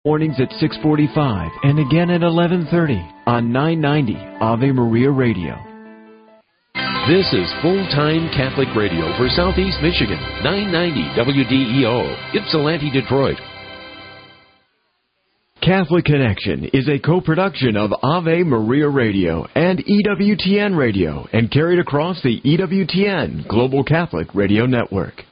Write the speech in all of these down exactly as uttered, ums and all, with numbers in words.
Mornings at six forty-five and again at eleven thirty on nine ninety Ave Maria Radio. This is full-time Catholic radio for Southeast Michigan, nine ninety W D E O, Ypsilanti, Detroit. Catholic Connection is a co-production of Ave Maria Radio and E W T N Radio and carried across the E W T N Global Catholic Radio Network.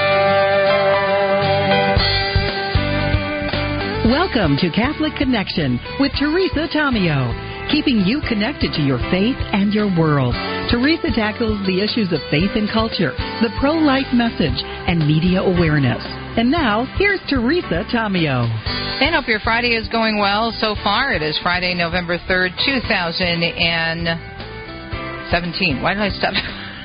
Welcome to Catholic Connection with Teresa Tomeo, keeping you connected to your faith and your world. Teresa tackles the issues of faith and culture, the pro-life message, and media awareness. And now, here's Teresa Tomeo. And hope your Friday is going well so far. It is Friday, November third, two thousand seventeen. Why did I stop?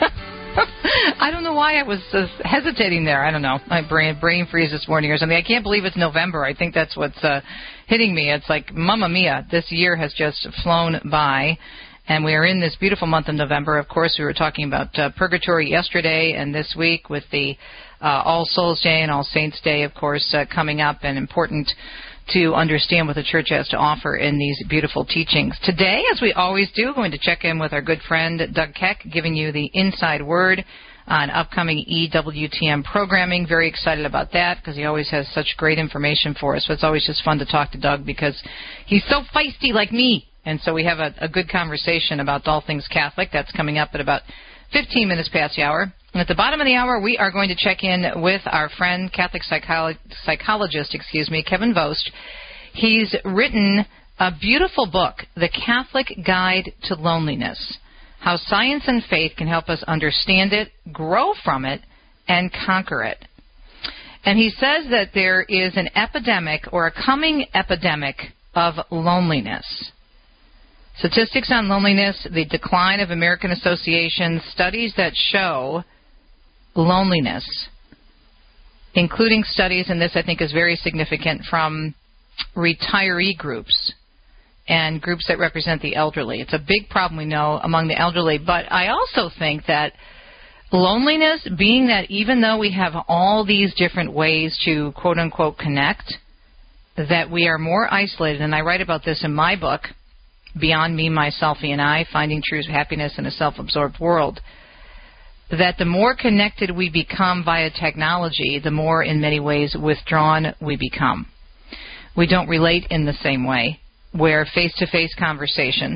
I don't know why I was uh, hesitating there. I don't know. My brain brain freeze this morning or something. I can't believe it's November. I think that's what's uh, hitting me. It's like, mamma mia, this year has just flown by. And we are in this beautiful month of November. Of course, we were talking about uh, Purgatory yesterday and this week with the uh, All Souls Day and All Saints Day, of course, uh, coming up, and important to understand what the Church has to offer in these beautiful teachings. Today, as we always do, we're going to check in with our good friend Doug Keck, giving you the inside word on upcoming E W T M programming. Very excited about that because he always has such great information for us. So it's always just fun to talk to Doug because he's so feisty like me. And so we have a, a good conversation about all things Catholic. That's coming up at about fifteen minutes past the hour. And at the bottom of the hour, we are going to check in with our friend, Catholic psycholo- psychologist, excuse me, Kevin Vost. He's written a beautiful book, The Catholic Guide to Loneliness, How Science and Faith Can Help Us Understand It, Grow from It, and Conquer It. And he says that there is an epidemic or a coming epidemic of loneliness. Statistics on loneliness, the decline of American associations, studies that show loneliness, including studies, and this I think is very significant, from retiree groups and groups that represent the elderly. It's a big problem, we know, among the elderly. But I also think that loneliness, being that even though we have all these different ways to quote-unquote connect, that we are more isolated, and I write about this in my book, Beyond Me, Myself, and I, Finding True Happiness in a Self-Absorbed World, that the more connected we become via technology, the more, in many ways, withdrawn we become. We don't relate in the same way, where face-to-face conversation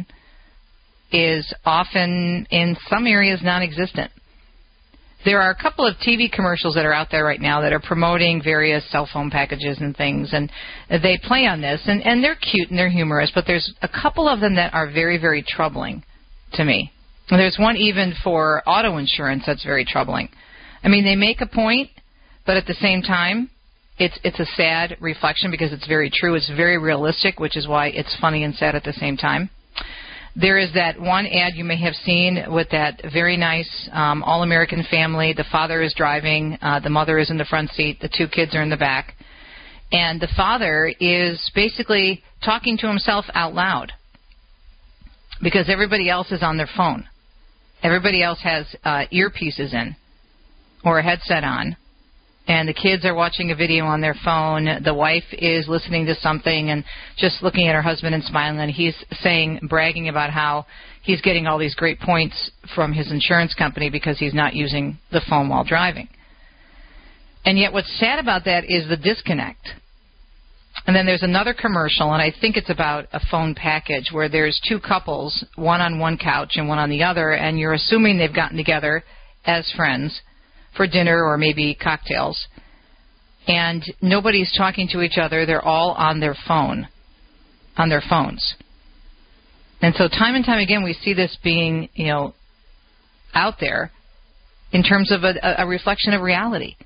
is often, in some areas, non-existent. There are a couple of T V commercials that are out there right now that are promoting various cell phone packages and things, and they play on this, and, and they're cute and they're humorous, but there's a couple of them that are very, very troubling to me. And there's one even for auto insurance that's very troubling. I mean, they make a point, but at the same time, it's it's a sad reflection because it's very true. It's very realistic, which is why it's funny and sad at the same time. There is that one ad you may have seen with that very nice um, all-American family. The father is driving. Uh, the mother is in the front seat. The two kids are in the back. And the father is basically talking to himself out loud because everybody else is on their phone. Everybody else has uh, earpieces in or a headset on. And the kids are watching a video on their phone. The wife is listening to something and just looking at her husband and smiling. And he's saying, bragging about how he's getting all these great points from his insurance company because he's not using the phone while driving. And yet what's sad about that is the disconnect. And then there's another commercial, and I think it's about a phone package where there's two couples, one on one couch and one on the other, and you're assuming they've gotten together as friends for dinner or maybe cocktails. And nobody's talking to each other. They're all on their phone, on their phones. And so time and time again we see this being, you know, out there in terms of a, a reflection of reality.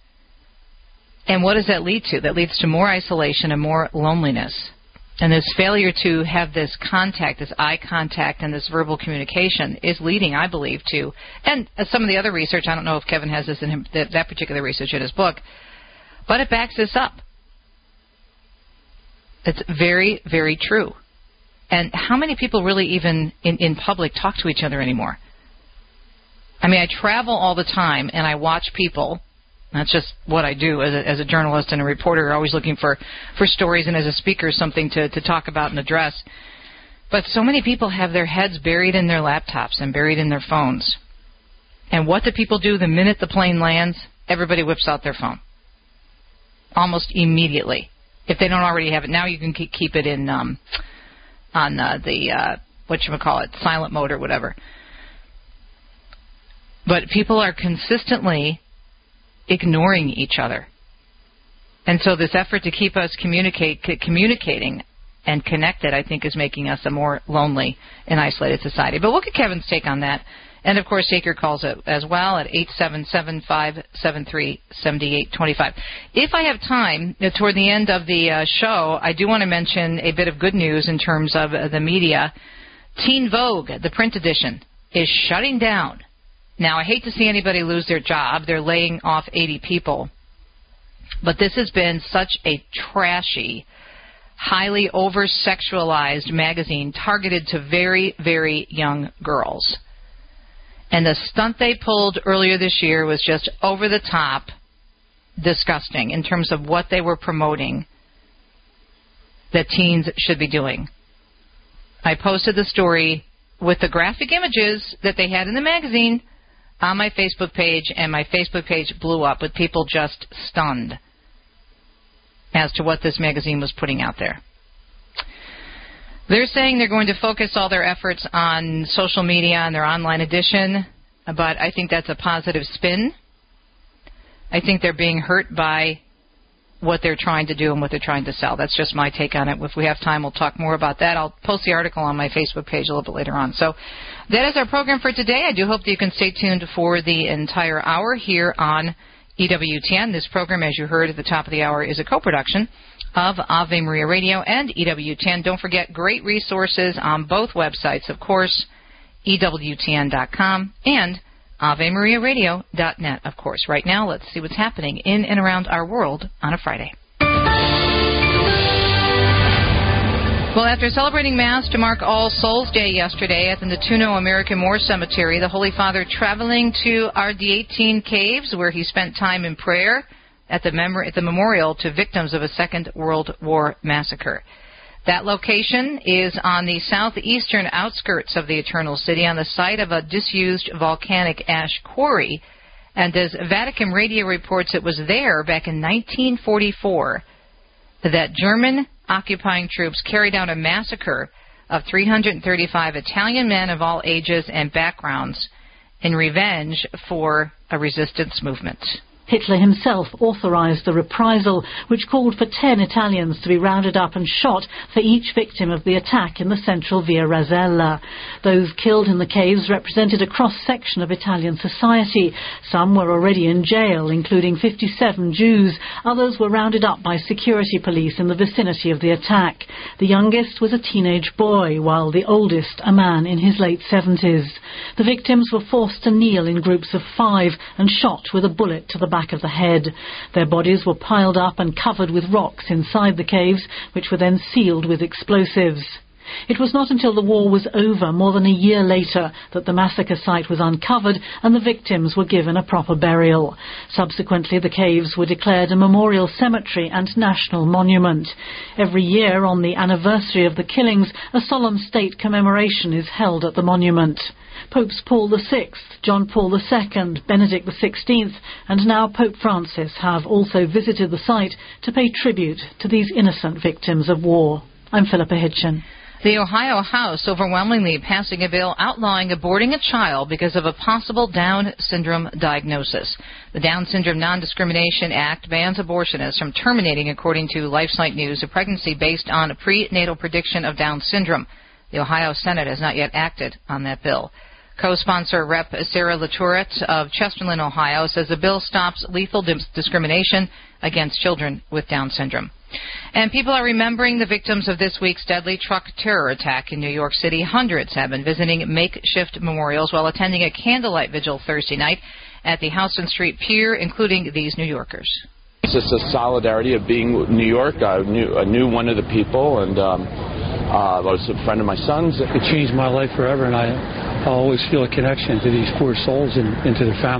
And what does that lead to? That leads to more isolation and more loneliness. And this failure to have this contact, this eye contact, and this verbal communication is leading, I believe, to, and some of the other research, I don't know if Kevin has this in him, that, that particular research in his book, but it backs this up. It's very, very true. And how many people really even in, in public talk to each other anymore? I mean, I travel all the time, and I watch people That's just what I do as a, as a journalist and a reporter, always looking for, for stories, and as a speaker, something to, to talk about and address. But so many people have their heads buried in their laptops and buried in their phones. And what do people do the minute the plane lands? Everybody whips out their phone. Almost immediately. If they don't already have it, now you can keep it in um, on uh, the, uh, whatchamacallit, silent mode or whatever. But people are consistently ignoring each other. And so this effort to keep us communicate, communicating and connected, I think, is making us a more lonely and isolated society. But look at Kevin's take on that. And, of course, take your calls as well at eight seven seven, five seven three, seven eight two five. If I have time, toward the end of the uh, show, I do want to mention a bit of good news in terms of uh, the media. Teen Vogue, the print edition, is shutting down. Now, I hate to see anybody lose their job. They're laying off eighty people. But this has been such a trashy, highly over-sexualized magazine targeted to very, very young girls. And the stunt they pulled earlier this year was just over the top disgusting in terms of what they were promoting that teens should be doing. I posted the story with the graphic images that they had in the magazine on my Facebook page, and my Facebook page blew up with people just stunned as to what this magazine was putting out there. They're saying they're going to focus all their efforts on social media and their online edition, but I think that's a positive spin. I think they're being hurt by what they're trying to do and what they're trying to sell. That's just my take on it. If we have time, we'll talk more about that. I'll post the article on my Facebook page a little bit later on. So that is our program for today. I do hope that you can stay tuned for the entire hour here on E W T N. This program, as you heard at the top of the hour, is a co-production of Ave Maria Radio and E W T N. Don't forget, great resources on both websites, of course, E W T N dot com and Ave Maria Radio dot net, of course. Right now, let's see what's happening in and around our world on a Friday. Well, after celebrating Mass to mark All Souls Day yesterday at the Natuno American War Cemetery, the Holy Father traveling to R D eighteen Caves, where he spent time in prayer at the, mem- at the memorial to victims of a Second World War massacre. That location is on the southeastern outskirts of the Eternal City, on the site of a disused volcanic ash quarry. And as Vatican Radio reports, it was there back in nineteen forty-four that German occupying troops carried out a massacre of three hundred thirty-five Italian men of all ages and backgrounds in revenge for a resistance movement. Hitler himself authorized the reprisal, which called for ten Italians to be rounded up and shot for each victim of the attack in the central Via Rasella. Those killed in the caves represented a cross-section of Italian society. Some were already in jail, including fifty-seven Jews. Others were rounded up by security police in the vicinity of the attack. The youngest was a teenage boy, while the oldest a man in his late seventies. The victims were forced to kneel in groups of five and shot with a bullet to the back of the head. Their bodies were piled up and covered with rocks inside the caves, which were then sealed with explosives. It was not until the war was over, more than a year later, that the massacre site was uncovered and the victims were given a proper burial. Subsequently, the caves were declared a memorial cemetery and national monument. Every year, on the anniversary of the killings, a solemn state commemoration is held at the monument. Popes Paul the Sixth, John Paul the Second, Benedict the Sixteenth, and now Pope Francis have also visited the site to pay tribute to these innocent victims of war. I'm Philippa Hitchin. The Ohio House overwhelmingly passing a bill outlawing aborting a child because of a possible Down syndrome diagnosis. The Down Syndrome Non-Discrimination Act bans abortionists from terminating, according to LifeSite News, a pregnancy based on a prenatal prediction of Down syndrome. The Ohio Senate has not yet acted on that bill. Co-sponsor Rep Sarah Latourette of Chesterland, Ohio, says the bill stops lethal discrimination against children with Down syndrome. And people are remembering the victims of this week's deadly truck terror attack in New York City. Hundreds have been visiting makeshift memorials while attending a candlelight vigil Thursday night at the Houston Street Pier, including these New Yorkers. It's just a solidarity of being New York. I knew, I knew one of the people, and um, uh, I was a friend of my son's. It changed my life forever, and I, I always feel a connection to these poor souls and, and to their families.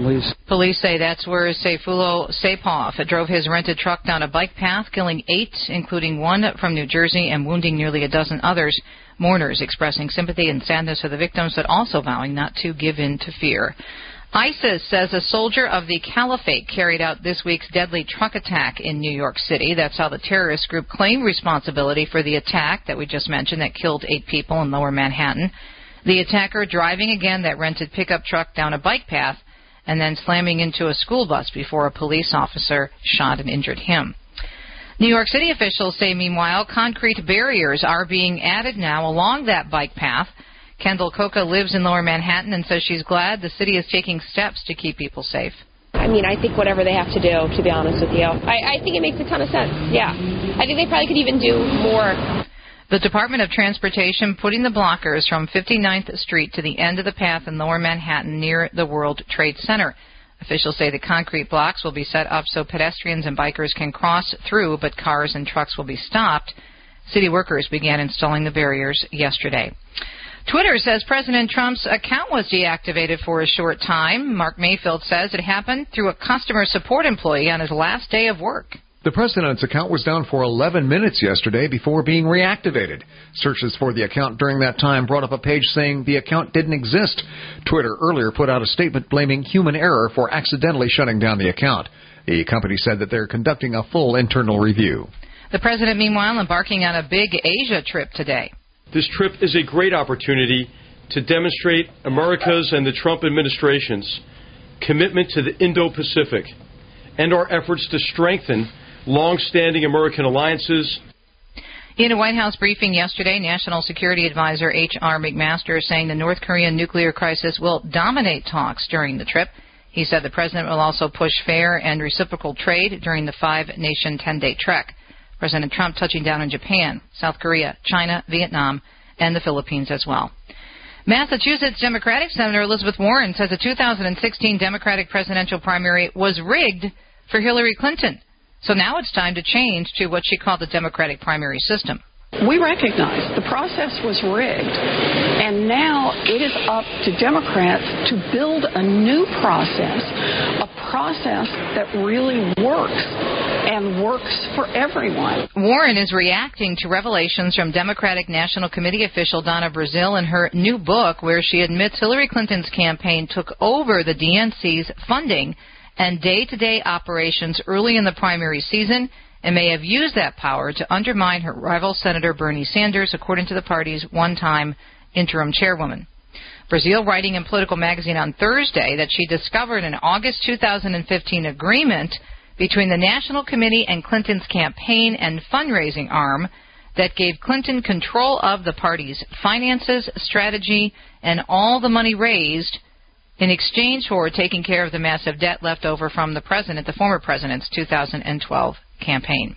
Police say that's where Sayfulo Sapov drove his rented truck down a bike path, killing eight, including one from New Jersey, and wounding nearly a dozen others. Mourners expressing sympathy and sadness for the victims, but also vowing not to give in to fear. ISIS says a soldier of the Caliphate carried out this week's deadly truck attack in New York City. That's how the terrorist group claimed responsibility for the attack that we just mentioned that killed eight people in Lower Manhattan. The attacker driving again that rented pickup truck down a bike path and then slamming into a school bus before a police officer shot and injured him. New York City officials say, meanwhile, concrete barriers are being added now along that bike path. Kendall Coca lives in Lower Manhattan and says she's glad the city is taking steps to keep people safe. I mean, I think whatever they have to do, to be honest with you. I, I think it makes a ton of sense, yeah. I think they probably could even do more. The Department of Transportation putting the blockers from fifty-ninth Street to the end of the path in Lower Manhattan near the World Trade Center. Officials say the concrete blocks will be set up so pedestrians and bikers can cross through, but cars and trucks will be stopped. City workers began installing the barriers yesterday. Twitter says President Trump's account was deactivated for a short time. Mark Mayfield says it happened through a customer support employee on his last day of work. The president's account was down for eleven minutes yesterday before being reactivated. Searches for the account during that time brought up a page saying the account didn't exist. Twitter earlier put out a statement blaming human error for accidentally shutting down the account. The company said that they're conducting a full internal review. The president, meanwhile, embarking on a big Asia trip today. This trip is a great opportunity to demonstrate America's and the Trump administration's commitment to the Indo-Pacific and our efforts to strengthen long-standing American alliances. In a White House briefing yesterday, National Security Advisor H R McMaster is saying the North Korean nuclear crisis will dominate talks during the trip. He said the president will also push fair and reciprocal trade during the five-nation ten-day trek. President Trump touching down in Japan, South Korea, China, Vietnam, and the Philippines as well. Massachusetts Democratic Senator Elizabeth Warren says the two thousand sixteen Democratic presidential primary was rigged for Hillary Clinton. So now it's time to change to what she called the Democratic primary system. We recognize the process was rigged, and now it is up to Democrats to build a new process, a process that really works and works for everyone. Warren is reacting to revelations from Democratic National Committee official Donna Brazile in her new book, where she admits Hillary Clinton's campaign took over the D N C's funding and day-to-day operations early in the primary season and may have used that power to undermine her rival Senator Bernie Sanders, according to the party's one-time interim chairwoman. Brazile, writing in Political Magazine on Thursday that she discovered an August two thousand fifteen agreement between the National Committee and Clinton's campaign and fundraising arm that gave Clinton control of the party's finances, strategy, and all the money raised in exchange for taking care of the massive debt left over from the president, the former president's two thousand twelve campaign.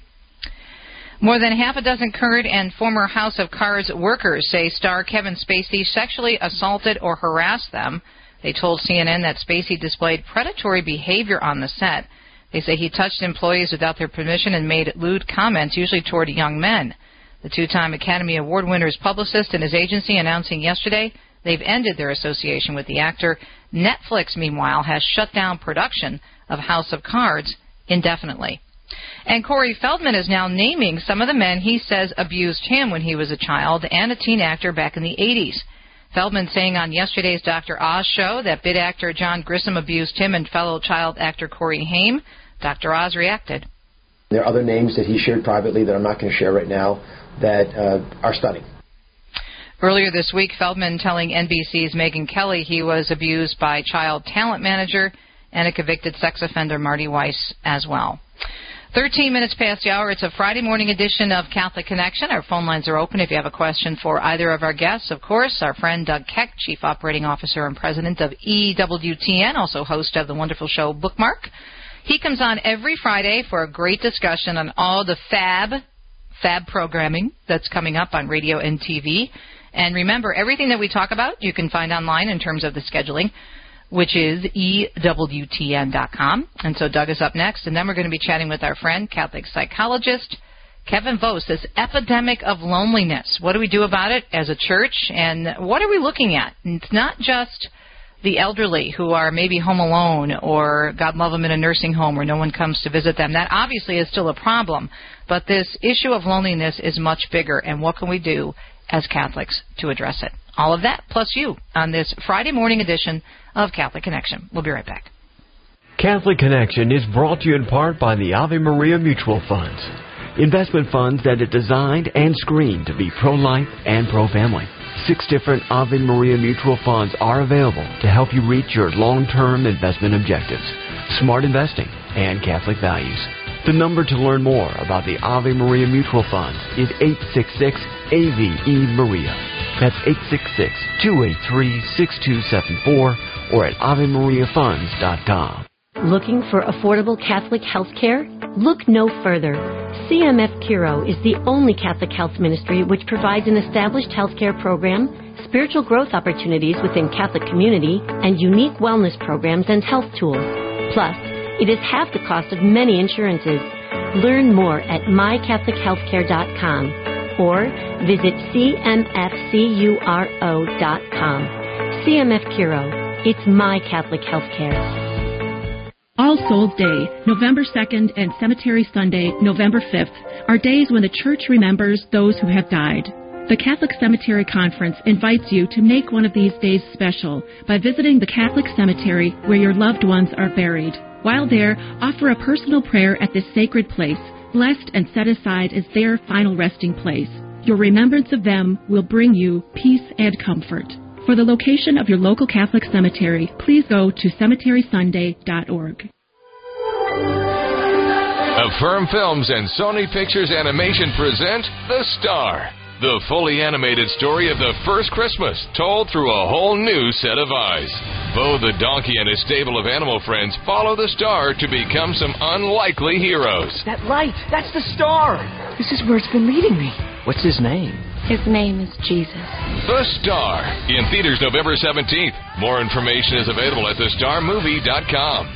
More than half a dozen current and former House of Cards workers say star Kevin Spacey sexually assaulted or harassed them. They told C N N that Spacey displayed predatory behavior on the set. They say he touched employees without their permission and made lewd comments, usually toward young men. The two-time Academy Award winner's publicist and his agency announcing yesterday they've ended their association with the actor. Netflix, meanwhile, has shut down production of House of Cards indefinitely. And Corey Feldman is now naming some of the men he says abused him when he was a child and a teen actor back in the eighties. Feldman saying on yesterday's Doctor Oz show that bit actor John Grissom abused him and fellow child actor Corey Haim. Doctor Oz reacted. There are other names that he shared privately that I'm not going to share right now that uh, are stunning. Earlier this week, Feldman telling N B C's Megyn Kelly he was abused by child talent manager and a convicted sex offender, Marty Weiss, as well. thirteen minutes past the hour. It's a Friday morning edition of Catholic Connection. Our phone lines are open if you have a question for either of our guests. Of course, our friend Doug Keck, Chief Operating Officer and President of E W T N, also host of the wonderful show Bookmark. He comes on every Friday for a great discussion on all the fab, fab programming that's coming up on radio and T V. And remember, everything that we talk about you can find online in terms of the scheduling, which is E W T N dot com. And so Doug is up next, and then we're going to be chatting with our friend, Catholic psychologist Kevin Vos, this epidemic of loneliness. What do we do about it as a church, and what are we looking at? And it's not just the elderly who are maybe home alone or, God love them, in a nursing home where no one comes to visit them. That obviously is still a problem, but this issue of loneliness is much bigger, and what can we do as Catholics to address it? All of that, plus you, on this Friday morning edition of Catholic Connection. We'll be right back. Catholic Connection is brought to you in part by the Ave Maria Mutual Funds, investment funds that are designed and screened to be pro-life and pro-family. Six different Ave Maria Mutual Funds are available to help you reach your long-term investment objectives, smart investing, and Catholic values. The number to learn more about the Ave Maria Mutual Funds is eight six six A V E Maria. That's eight six six, two eight three, six two seven four or at ave maria funds dot com. Looking for affordable Catholic health care? Look no further. C M F Curo is the only Catholic health ministry which provides an established healthcare program, spiritual growth opportunities within Catholic community, and unique wellness programs and health tools. Plus, it is half the cost of many insurances. Learn more at my catholic healthcare dot com or visit c m f curo dot com. C M F Curo. It's my Catholic healthcare. All Souls Day, November second, and Cemetery Sunday, November fifth, are days when the Church remembers those who have died. The Catholic Cemetery Conference invites you to make one of these days special by visiting the Catholic cemetery where your loved ones are buried. While there, offer a personal prayer at this sacred place, blessed and set aside as their final resting place. Your remembrance of them will bring you peace and comfort. For the location of your local Catholic cemetery, please go to cemetery sunday dot org. Affirm Films and Sony Pictures Animation present The Star, the fully animated story of the first Christmas, told through a whole new set of eyes. Bo the donkey and his stable of animal friends follow the star to become some unlikely heroes. That light, that's the star. This is where it's been leading me. What's his name? His name is Jesus. The Star, in theaters November seventeenth. More information is available at the star movie dot com.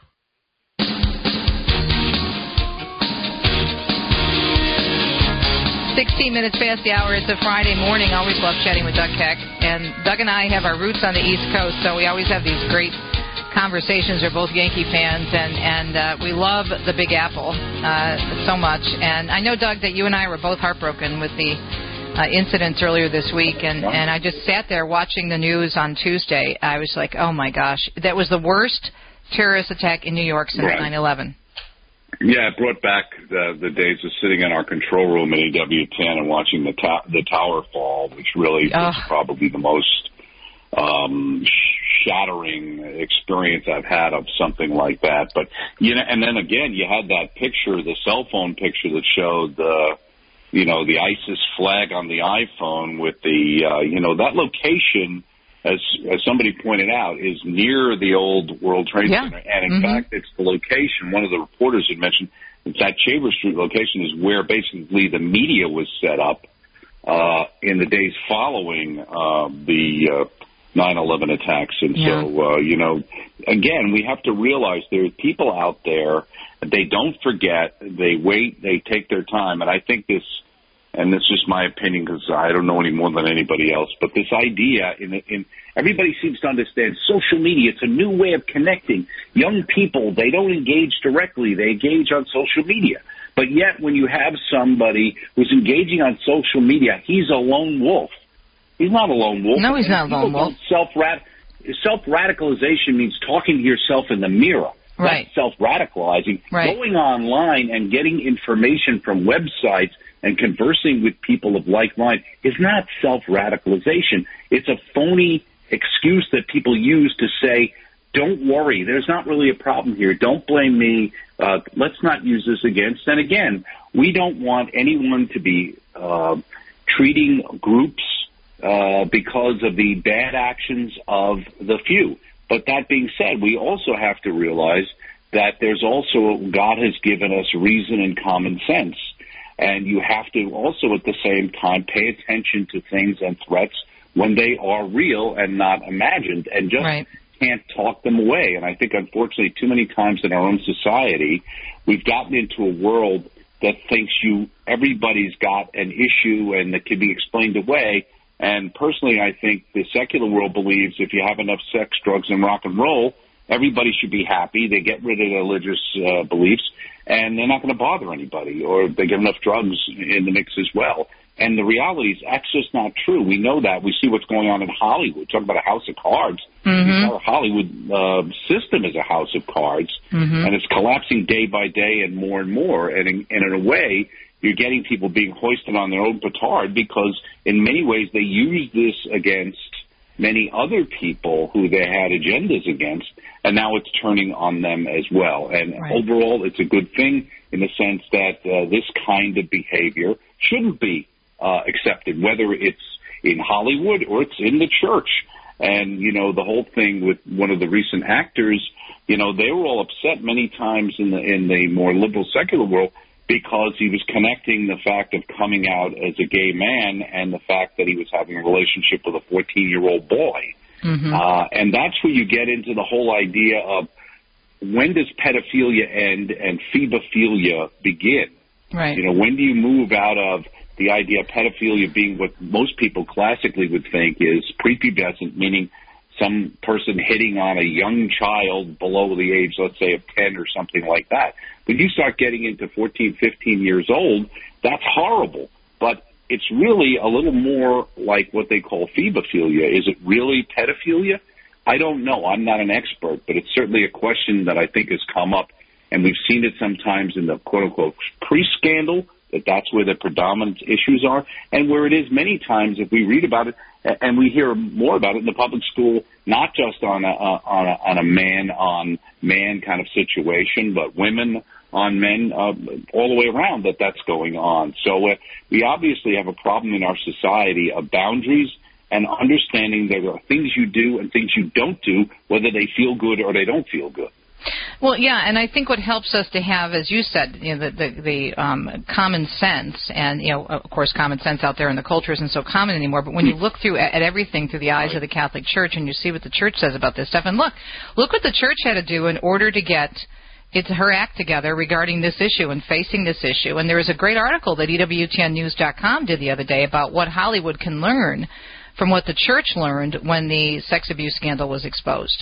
sixteen minutes past the hour. It's a Friday morning. Always love chatting with Doug Keck. And Doug and I have our roots on the East Coast, so we always have these great conversations. We're both Yankee fans, and, and uh, we love the Big Apple uh, so much. And I know, Doug, that you and I were both heartbroken with the uh, incidents earlier this week, and, and I just sat there watching the news on Tuesday. I was like, oh, my gosh. That was the worst terrorist attack in New York since right. nine eleven. Yeah, it brought back the, the days of sitting in our control room at A W ten and watching the to- the tower fall, which really was oh. probably the most um, shattering experience I've had of something like that. But you know, and then again, you had that picture, the cell phone picture that showed the, you know, the ISIS flag on the iPhone with the, uh, you know, that location. As, as somebody pointed out, is near the old World Trade yeah. Center. And, in mm-hmm. fact, it's the location, one of the reporters had mentioned, that, that Chambers Street location is where basically the media was set up uh, in the days following uh, the uh, nine eleven attacks. And yeah. so, uh, you know, again, we have to realize there are people out there, they don't forget, they wait, they take their time. And I think this... And this is just my opinion because I don't know any more than anybody else. But this idea, in, in everybody seems to understand social media. It's a new way of connecting. Young people, they don't engage directly. They engage on social media. But yet when you have somebody who's engaging on social media, he's a lone wolf. He's not a lone wolf. No, he's not a lone wolf. Self-rad- self-radicalization means talking to yourself in the mirror. Right. That's self-radicalizing. Right. Going online and getting information from websites and conversing with people of like mind is not self-radicalization. It's a phony excuse that people use to say, don't worry, there's not really a problem here. Don't blame me. Uh, let's not use this against. And again, we don't want anyone to be uh, treating groups uh, because of the bad actions of the few. But that being said, we also have to realize that there's also, God has given us reason and common sense. And you have to also at the same time pay attention to things and threats when they are real and not imagined, and just right. can't talk them away. And I think, unfortunately, too many times in our own society, we've gotten into a world that thinks you everybody's got an issue and that can be explained away. And personally, I think the secular world believes if you have enough sex, drugs, and rock and roll, everybody should be happy. They get rid of their religious uh, beliefs, and they're not going to bother anybody, or they get enough drugs in the mix as well. And the reality is that's just not true. We know that. We see what's going on in Hollywood. Talk about a house of cards. Mm-hmm. Our Hollywood uh, system is a house of cards, mm-hmm. and it's collapsing day by day and more and more. And in, and in a way, you're getting people being hoisted on their own petard because in many ways they use this against many other people who they had agendas against, and now it's turning on them as well. And right. overall, it's a good thing in the sense that uh, this kind of behavior shouldn't be uh, accepted, whether it's in Hollywood or it's in the church. And, you know, the whole thing with one of the recent actors, you know, they were all upset many times in the in the more liberal secular world because he was connecting the fact of coming out as a gay man and the fact that he was having a relationship with a fourteen-year-old boy. Mm-hmm. Uh, and that's where you get into the whole idea of when does pedophilia end and phebophilia begin? Right. You know, when do you move out of the idea of pedophilia being what most people classically would think is prepubescent, meaning some person hitting on a young child below the age, let's say, of ten or something like that. When you start getting into fourteen, fifteen years old, that's horrible. But it's really a little more like what they call phebophilia. Is it really pedophilia? I don't know. I'm not an expert, but it's certainly a question that I think has come up, and we've seen it sometimes in the quote-unquote pre-scandal, that that's where the predominant issues are, and where it is many times if we read about it, and we hear more about it in the public school, not just on a, on a, on a man-on-man kind of situation, but women on men uh, all the way around that that's going on. So uh, we obviously have a problem in our society of boundaries and understanding there are things you do and things you don't do, whether they feel good or they don't feel good. Well, yeah, and I think what helps us to have, as you said, you know, the the, the um, common sense, and you know, of course, common sense out there in the culture isn't so common anymore. But when you look through at, at everything through the eyes of the Catholic Church, and you see what the Church says about this stuff, and look, look what the Church had to do in order to get it's her act together regarding this issue and facing this issue. And there was a great article that E W T N news dot com did the other day about what Hollywood can learn from what the Church learned when the sex abuse scandal was exposed.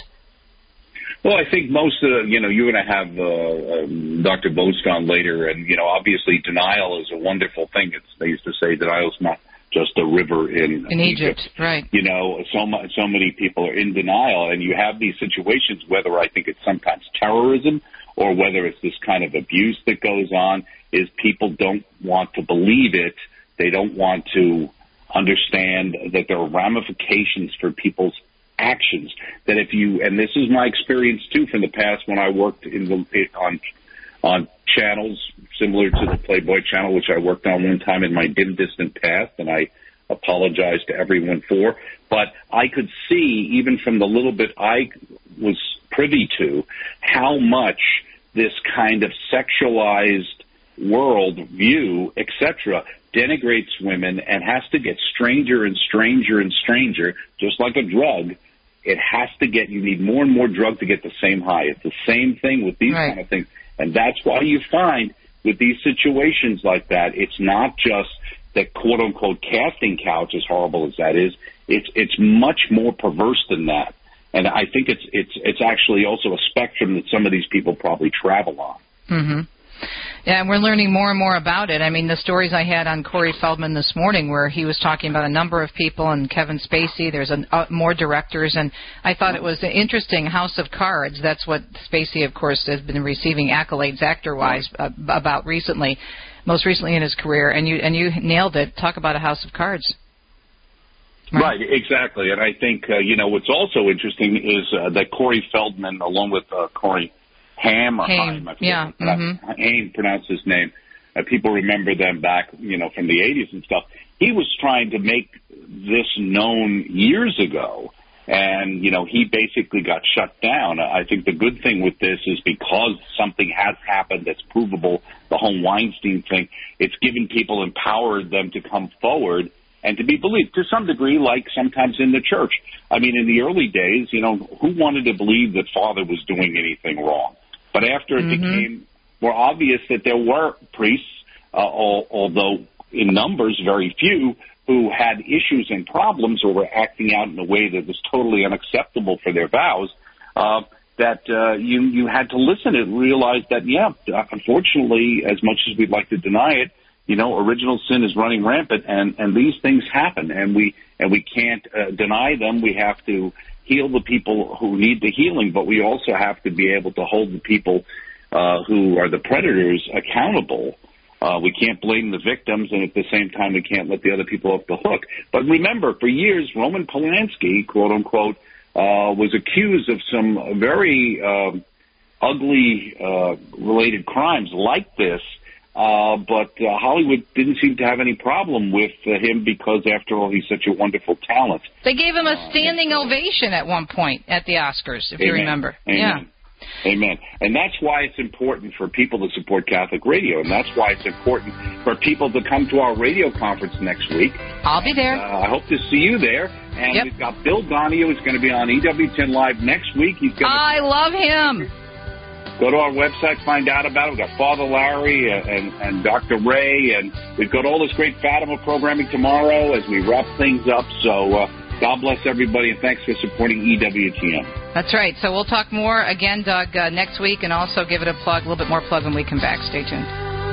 Well, I think most of the, you know, you're going to have uh, um, Doctor Boast on later, and, you know, obviously denial is a wonderful thing. It's, they used to say denial is not just a river in, in Egypt. Egypt. Right. You know, so, mu- so many people are in denial, and you have these situations, whether I think it's sometimes terrorism or whether it's this kind of abuse that goes on, is people don't want to believe it. They don't want to understand that there are ramifications for people's actions, that if you, and this is my experience too from the past when I worked in the, on on channels similar to the Playboy channel, which I worked on one time in my dim distant past, and I apologize to everyone for, but I could see, even from the little bit I was privy to, how much this kind of sexualized world view, et cetera, denigrates women and has to get stranger and stranger and stranger, just like a drug. It has to get, you need more and more drug to get the same high. It's the same thing with these right. kind of things. And that's why you find with these situations like that, it's not just the quote-unquote casting couch, as horrible as that is. It's it's much more perverse than that. And I think it's it's it's actually also a spectrum that some of these people probably travel on. Mm-hmm. Yeah, and we're learning more and more about it. I mean, the stories I had on Corey Feldman this morning where he was talking about a number of people and Kevin Spacey, there's a, uh, more directors, and I thought it was an interesting House of Cards. That's what Spacey, of course, has been receiving accolades actor-wise uh, about recently, most recently in his career, and you and you nailed it. Talk about a House of Cards. Right, right exactly. And I think, uh, you know, what's also interesting is uh, that Corey Feldman, along with uh, Corey Haim or Haim, Haim, I yeah. Mm-hmm. Haim pronounced his name. Uh, people remember them back, you know, from the eighties and stuff. He was trying to make this known years ago, and, you know, he basically got shut down. I think the good thing with this is because something has happened that's provable, the whole Weinstein thing, it's given people, empowered them to come forward and to be believed to some degree, like sometimes in the church. I mean, in the early days, you know, who wanted to believe that Father was doing anything wrong? But after it mm-hmm. became more obvious that there were priests, uh, al- although in numbers very few, who had issues and problems or were acting out in a way that was totally unacceptable for their vows, uh, that uh, you you had to listen and realize that, yeah, unfortunately, as much as we'd like to deny it, you know, original sin is running rampant, and, and these things happen, and we and we can't uh, deny them. We have to heal the people who need the healing, but we also have to be able to hold the people uh, who are the predators accountable. Uh, we can't blame the victims, and at the same time, we can't let the other people off the hook. But remember, for years, Roman Polanski, quote unquote, uh, was accused of some very uh, ugly uh, related crimes like this. Uh, but uh, Hollywood didn't seem to have any problem with uh, him because, after all, he's such a wonderful talent. They gave him a standing uh, ovation at one point at the Oscars, if Amen. you remember. Amen. Yeah. Amen. And that's why it's important for people to support Catholic radio, and that's why it's important for people to come to our radio conference next week. I'll be there. Uh, I hope to see you there. And yep. we've got Bill Donahue who's going to be on E W ten Live next week. He's going I love him. Go to our website, find out about it. We've got Father Larry and, and, and Doctor Ray, and we've got all this great Fatima programming tomorrow as we wrap things up. So uh, God bless everybody, and thanks for supporting E W T N. That's right. So we'll talk more again, Doug, uh, next week, and also give it a plug, a little bit more plug when we come back. Stay tuned.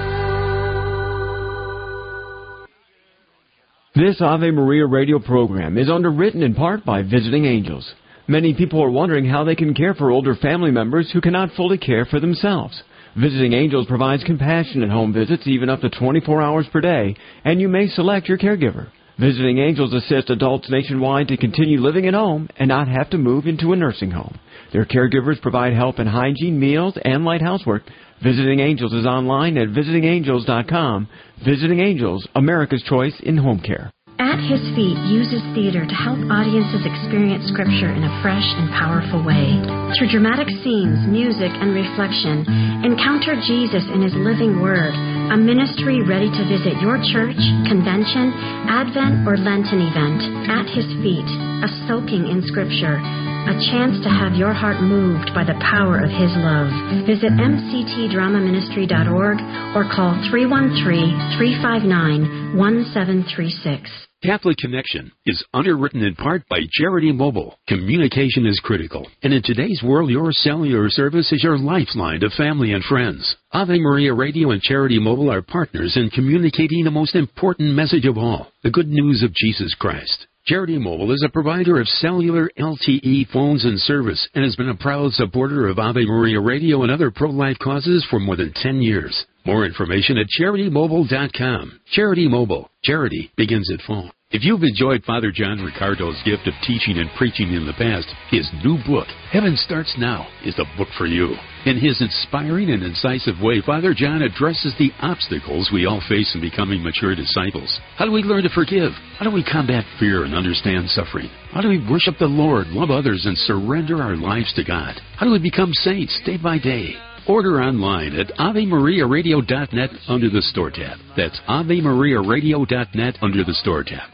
This Ave Maria radio program is underwritten in part by Visiting Angels. Many people are wondering how they can care for older family members who cannot fully care for themselves. Visiting Angels provides compassionate home visits even up to twenty-four hours per day, and you may select your caregiver. Visiting Angels assist adults nationwide to continue living at home and not have to move into a nursing home. Their caregivers provide help in hygiene, meals, and light housework. Visiting Angels is online at visiting angels dot com. Visiting Angels, America's choice in home care. At His Feet uses theater to help audiences experience Scripture in a fresh and powerful way. Through dramatic scenes, music, and reflection, encounter Jesus in His living Word, a ministry ready to visit your church, convention, Advent, or Lenten event. At His Feet, a soaking in Scripture, a chance to have your heart moved by the power of His love. Visit m c t drama ministry dot org or call three one three, three five nine, one seven three six. Catholic Connection is underwritten in part by Charity Mobile. Communication is critical, and in today's world, your cellular service is your lifeline to family and friends. Ave Maria Radio and Charity Mobile are partners in communicating the most important message of all, the good news of Jesus Christ. Charity Mobile is a provider of cellular L T E phones and service and has been a proud supporter of Ave Maria Radio and other pro-life causes for more than ten years. More information at charity mobile dot com. Charity Mobile. Charity begins at phone. If you've enjoyed Father John Ricardo's gift of teaching and preaching in the past, his new book, Heaven Starts Now, is the book for you. In his inspiring and incisive way, Father John addresses the obstacles we all face in becoming mature disciples. How do we learn to forgive? How do we combat fear and understand suffering? How do we worship the Lord, love others, and surrender our lives to God? How do we become saints day by day? Order online at ave maria radio dot net under the Store tab. That's ave maria radio dot net under the Store tab.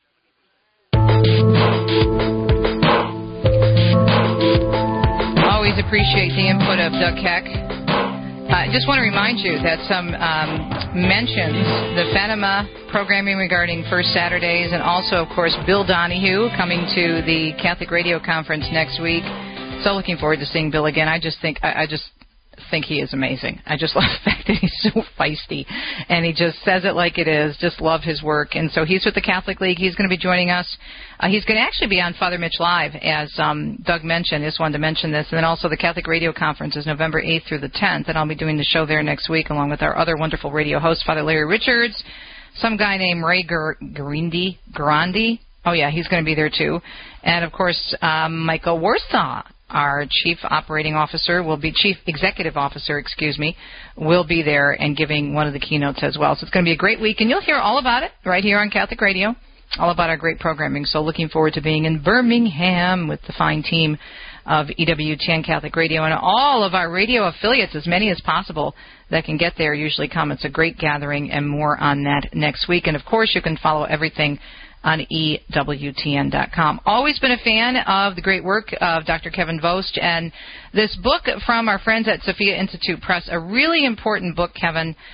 Always appreciate the input of Doug Keck. I uh, just want to remind you that some um, mentions the Fatima programming regarding First Saturdays, and also, of course, Bill Donahue coming to the Catholic Radio Conference next week. So looking forward to seeing Bill again. I just think I, I just think he is amazing. I just love the fact that he's so feisty, and he just says it like it is. Just love his work. And so he's with the Catholic League. He's going to be joining us. Uh, he's going to actually be on Father Mitch Live, as um, Doug mentioned. I just wanted to mention this. And then also the Catholic Radio Conference is November eighth through the tenth, and I'll be doing the show there next week along with our other wonderful radio hosts, Father Larry Richards, some guy named Ray Grandi. Grandi. Oh, yeah, he's going to be there too. And, of course, um, Michael Warsaw, our chief operating officer, will be chief executive officer, excuse me, will be there and giving one of the keynotes as well. So it's going to be a great week, and you'll hear all about it right here on Catholic Radio, all about our great programming. So looking forward to being in Birmingham with the fine team of E W T N Catholic Radio and all of our radio affiliates, as many as possible that can get there usually come. It's a great gathering, and more on that next week. And, of course, you can follow everything on E W T N dot com. Always been a fan of the great work of Doctor Kevin Vost, and this book from our friends at Sophia Institute Press, a really important book, Kevin.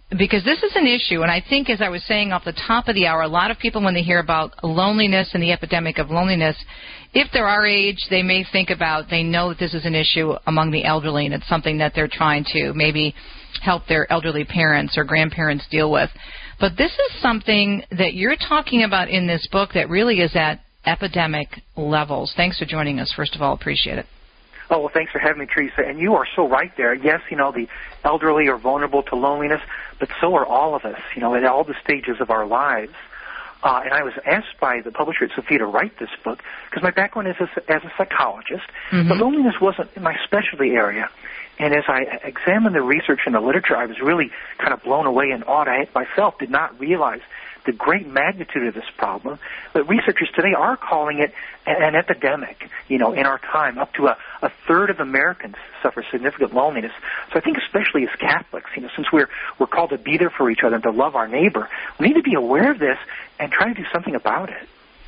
because this is an issue, and I think, as I was saying off the top of the hour, a lot of people, when they hear about loneliness and the epidemic of loneliness, if they're our age, they may think about, they know that this is an issue among the elderly, and it's something that they're trying to maybe help their elderly parents or grandparents deal with. But this is something that you're talking about in this book that really is at epidemic levels. Thanks for joining us, first of all. Appreciate it. Oh, well, thanks for having me, Teresa. And you are so right there. Yes, you know, the elderly are vulnerable to loneliness, but so are all of us, you know, at all the stages of our lives. Uh, and I was asked by the publisher at Sophia to write this book because my background is as, as a psychologist, mm-hmm. but loneliness wasn't my specialty area. And as I examined the research and the literature, I was really kind of blown away and awed. I myself did not realize the great magnitude of this problem. But researchers today are calling it an epidemic, you know, in our time. Up to a, a third of Americans suffer significant loneliness. So I think especially as Catholics, you know, since we're we're called to be there for each other and to love our neighbor, we need to be aware of this and try to do something about it.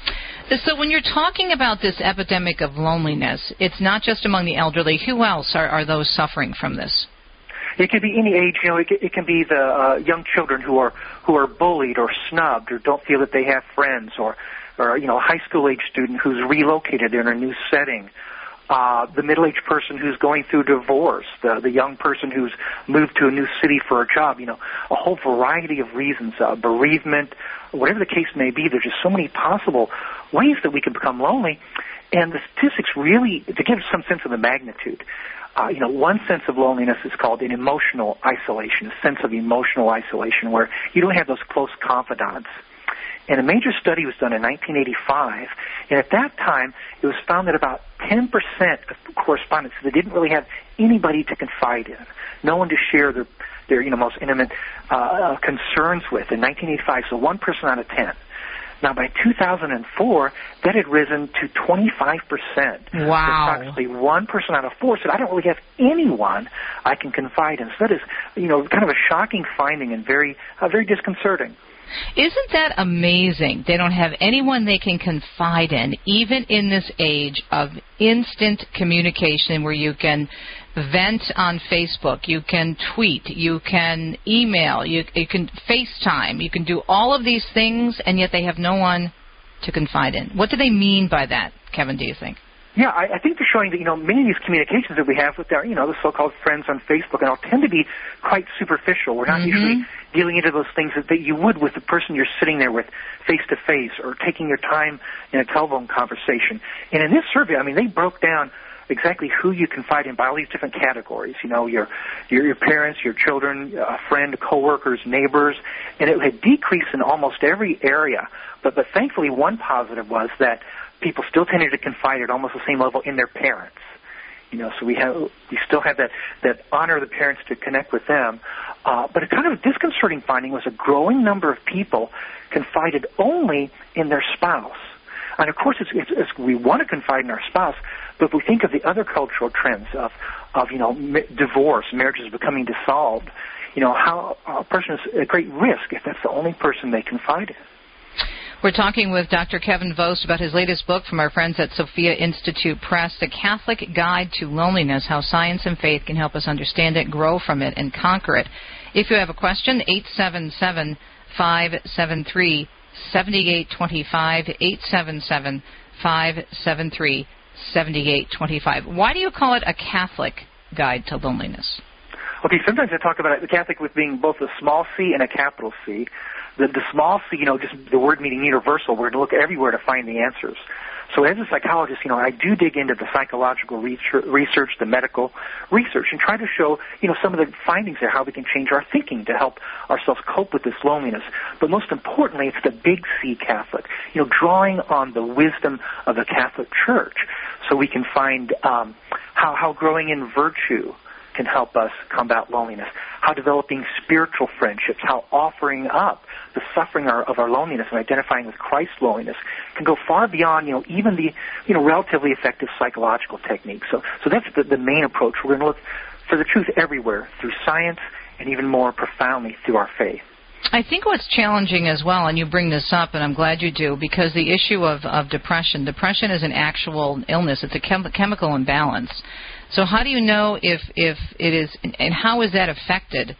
So when you're talking about this epidemic of loneliness, it's not just among the elderly. Who else are, are those suffering from this? It can be any age. You know, it can, it can be the uh, young children who are who are bullied or snubbed or don't feel that they have friends, or, or you know, a high school age student who's relocated in a new setting. Uh, the middle-aged person who's going through divorce, the, the young person who's moved to a new city for a job, you know, a whole variety of reasons, uh, bereavement, whatever the case may be. There's just so many possible ways that we can become lonely. And the statistics really, to give some sense of the magnitude, uh, you know, one sense of loneliness is called an emotional isolation, a sense of emotional isolation where you don't have those close confidants. And a major study was done in nineteen eighty-five, and at that time it was found that about ten percent of correspondents that didn't really have anybody to confide in, no one to share their, their you know, most intimate uh, concerns with in nineteen eighty-five, so one person out of ten. Now, by two thousand four, that had risen to twenty-five percent. Wow. So approximately one person out of four said, I don't really have anyone I can confide in. So that is, you know, kind of a shocking finding and very, uh, very disconcerting. Isn't that amazing? They don't have anyone they can confide in, even in this age of instant communication where you can vent on Facebook, you can tweet, you can email, you, you can FaceTime, you can do all of these things, and yet they have no one to confide in. What do they mean by that, Kevin, do you think? Yeah, I, I think they're showing that, you know, many of these communications that we have with our, you know, the so-called friends on Facebook and all tend to be quite superficial. We're not mm-hmm. usually dealing into those things that, that you would with the person you're sitting there with face-to-face or taking your time in a telephone conversation. And in this survey, I mean, they broke down exactly who you confide in by all these different categories. You know, your your, your parents, your children, a friend, coworkers, neighbors, and it had decreased in almost every area. But but thankfully, one positive was that people still tended to confide at almost the same level in their parents. You know, so we have we still have that that honor of the parents to connect with them. Uh, but a kind of disconcerting finding was a growing number of people confided only in their spouse. And of course, it's, it's, it's, we want to confide in our spouse, but if we think of the other cultural trends of, of you know, m- divorce, marriages becoming dissolved, you know, how a person is at great risk if that's the only person they confide in. We're talking with Doctor Kevin Vost about his latest book from our friends at Sophia Institute Press, The Catholic Guide to Loneliness, How Science and Faith Can Help Us Understand It, Grow from It, and Conquer It. If you have a question, eight seven seven, five seven three, seven eight two five, eight seven seven, five seven three, seven eight two five. Why do you call it a Catholic Guide to Loneliness? Okay, sometimes I talk about it, the Catholic with being both a small c and a capital C. The, the small c, you know, just the word meaning universal. We're going to look everywhere to find the answers. So as a psychologist, you know, I do dig into the psychological research, the medical research, and try to show, you know, some of the findings there, how we can change our thinking to help ourselves cope with this loneliness. But most importantly, it's the big C Catholic, you know, drawing on the wisdom of the Catholic Church so we can find um, how, how growing in virtue can help us combat loneliness, how developing spiritual friendships, how offering up the suffering of our loneliness and identifying with Christ's loneliness can go far beyond, you know, even the, you know, relatively effective psychological techniques. So, so that's the, the main approach. We're going to look for the truth everywhere through science and even more profoundly through our faith. I think what's challenging as well, and you bring this up, and I'm glad you do, because the issue of, of depression, depression is an actual illness. It's a chem- chemical imbalance. So how do you know if, if it is, and how is that affected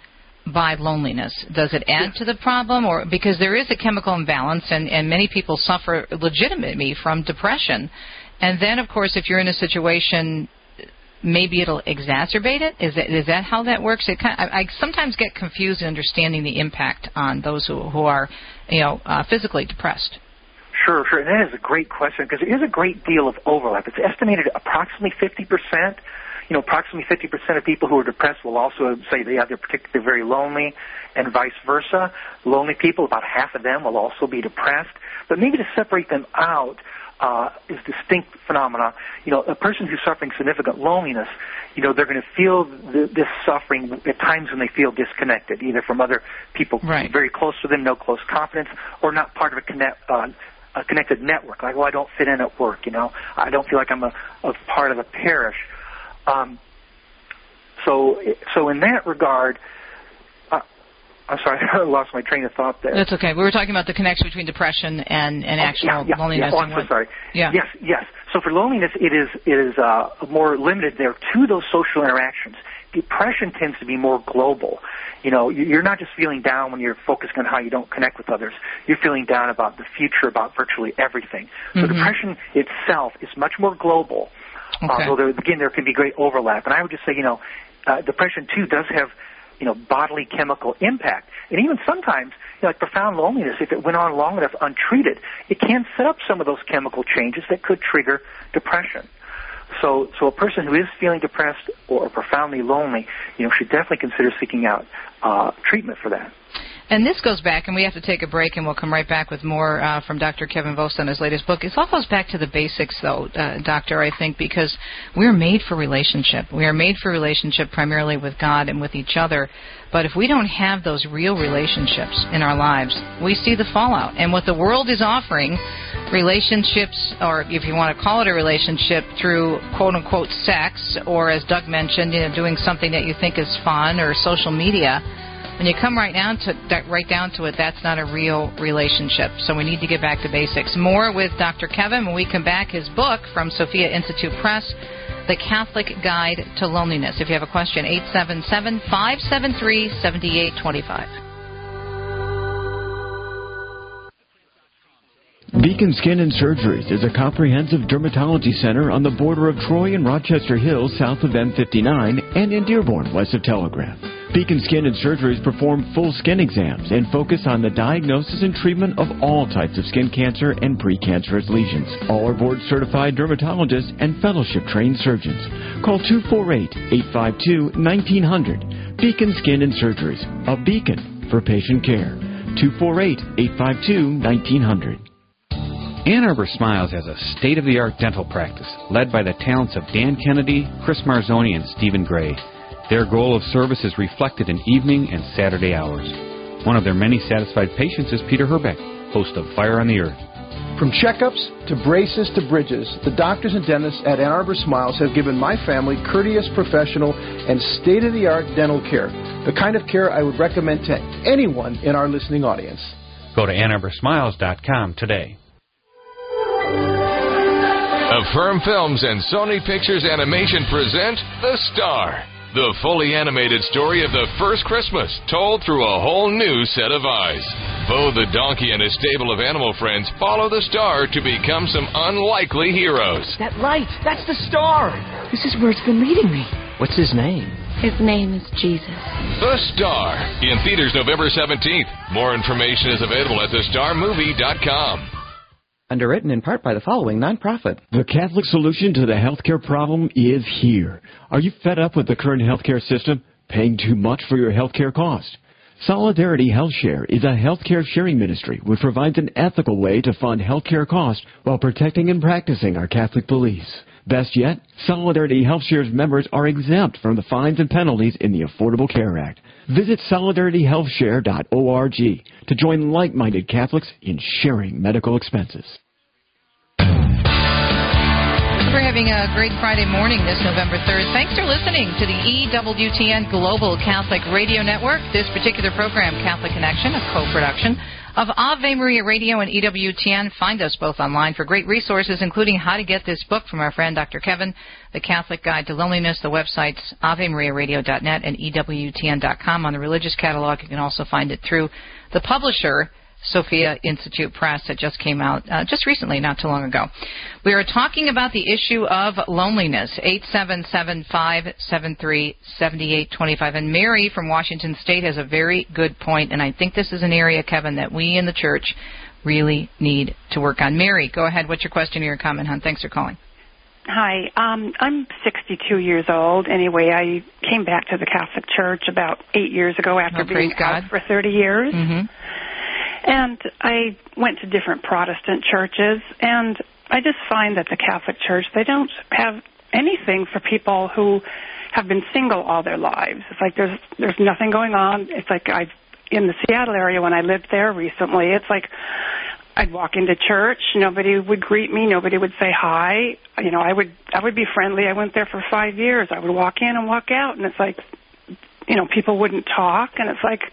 by loneliness? Does it add to the problem, or because there is a chemical imbalance, and, and many people suffer legitimately from depression? And then, of course, if you're in a situation, maybe it'll exacerbate it. Is that is that how that works? It kind of, I, I sometimes get confused in understanding the impact on those who who are, you know, uh, physically depressed. Sure, sure. And that is a great question because there is a great deal of overlap. It's estimated approximately fifty percent. You know, approximately fifty percent of people who are depressed will also say they are particularly very lonely, and vice versa. Lonely people, about half of them will also be depressed. But maybe to separate them out uh, is distinct phenomena. You know, a person who's suffering significant loneliness, you know, they're going to feel th- this suffering at times when they feel disconnected, either from other people right. very close to them, no close confidence, or not part of a connect. Uh, a connected network, like, well, I don't fit in at work, you know. I don't feel like I'm a, a part of a parish. Um, so, so in that regard, uh, I'm sorry, I lost my train of thought there. That's okay. We were talking about the connection between depression and, and actual oh, yeah, yeah, loneliness. Yeah. Oh, I'm so sorry. Yeah. Yes, yes. So for loneliness, it is it is uh, more limited there to those social interactions. Depression tends to be more global. You know, you're not just feeling down when you're focusing on how you don't connect with others. You're feeling down about the future, about virtually everything. So mm-hmm. depression itself is much more global. Okay. Uh, so there, again, there can be great overlap. And I would just say, you know, uh, depression too does have, you know, bodily chemical impact. And even sometimes, you know, like profound loneliness, if it went on long enough untreated, it can set up some of those chemical changes that could trigger depression. So, so a person who is feeling depressed or profoundly lonely, you know, should definitely consider seeking out uh, treatment for that. And this goes back, and we have to take a break, and we'll come right back with more uh, from Doctor Kevin Vost on his latest book. It all goes back to the basics, though, uh, Doctor, I think, because we're made for relationship. We are made for relationship primarily with God and with each other. But if we don't have those real relationships in our lives, we see the fallout. And what the world is offering, relationships, or if you want to call it a relationship, through quote-unquote sex, or as Doug mentioned, you know, doing something that you think is fun, or social media, when you come right down to right down to it, that's not a real relationship. So we need to get back to basics. More with Doctor Kevin when we come back. His book from Sophia Institute Press, The Catholic Guide to Loneliness. If you have a question, eight seven seven, five seven three, seven eight two five. Beacon Skin and Surgeries is a comprehensive dermatology center on the border of Troy and Rochester Hills south of M fifty-nine and in Dearborn west of Telegraph. Beacon Skin and Surgeries perform full skin exams and focus on the diagnosis and treatment of all types of skin cancer and precancerous lesions. All are board-certified dermatologists and fellowship-trained surgeons. Call two four eight, eight five two, one nine zero zero. Beacon Skin and Surgeries, a beacon for patient care. two four eight, eight five two, one nine zero zero. Ann Arbor Smiles has a state-of-the-art dental practice led by the talents of Dan Kennedy, Chris Marzoni, and Stephen Gray. Their goal of service is reflected in evening and Saturday hours. One of their many satisfied patients is Peter Herbeck, host of Fire on the Earth. From checkups to braces to bridges, the doctors and dentists at Ann Arbor Smiles have given my family courteous, professional, and state-of-the-art dental care, the kind of care I would recommend to anyone in our listening audience. Go to ann arbor smiles dot com today. Affirm Films and Sony Pictures Animation present The Star, the fully animated story of the first Christmas, told through a whole new set of eyes. Bo the donkey and his stable of animal friends follow the star to become some unlikely heroes. That light, that's the star. This is where it's been leading me. What's his name? His name is Jesus. The Star, in theaters November seventeenth. More information is available at the star movie dot com. Underwritten in part by the following nonprofit. The Catholic solution to the healthcare problem is here. Are you fed up with the current healthcare system? Paying too much for your healthcare cost? Solidarity Health Share is a healthcare sharing ministry which provides an ethical way to fund healthcare costs while protecting and practicing our Catholic beliefs. Best yet, Solidarity Health Share's members are exempt from the fines and penalties in the Affordable Care Act. Visit solidarity health share dot org to join like-minded Catholics in sharing medical expenses. We're having a great Friday morning this November third. Thanks for listening to the E W T N Global Catholic Radio Network. This particular program, Catholic Connection, a co-production of Ave Maria Radio and E W T N. Find us both online for great resources, including how to get this book from our friend Doctor Kevin, The Catholic Guide to Loneliness. The website's ave maria radio dot net and E W T N dot com. On the religious catalog, you can also find it through the publisher, Sophia Institute Press, that just came out uh, just recently, not too long ago. We are talking about the issue of loneliness, eight seven seven, five seven three, seven eight two five. And Mary from Washington State has a very good point, and I think this is an area, Kevin, that we in the church really need to work on. Mary, go ahead. What's your question or your comment, hon? Thanks for calling. Hi, um, I'm sixty-two years old. Anyway, I came back to the Catholic Church about eight years ago after oh, being God. out for thirty years. Mm-hmm. And I went to different Protestant churches, and I just find that the Catholic Church, they don't have anything for people who have been single all their lives. It's like there's there's nothing going on. It's like I, in the Seattle area when I lived there recently, it's like I'd walk into church, nobody would greet me, nobody would say hi. You know, I would I would be friendly. I went there for five years. I would walk in and walk out, and it's like, you know, people wouldn't talk, and it's like,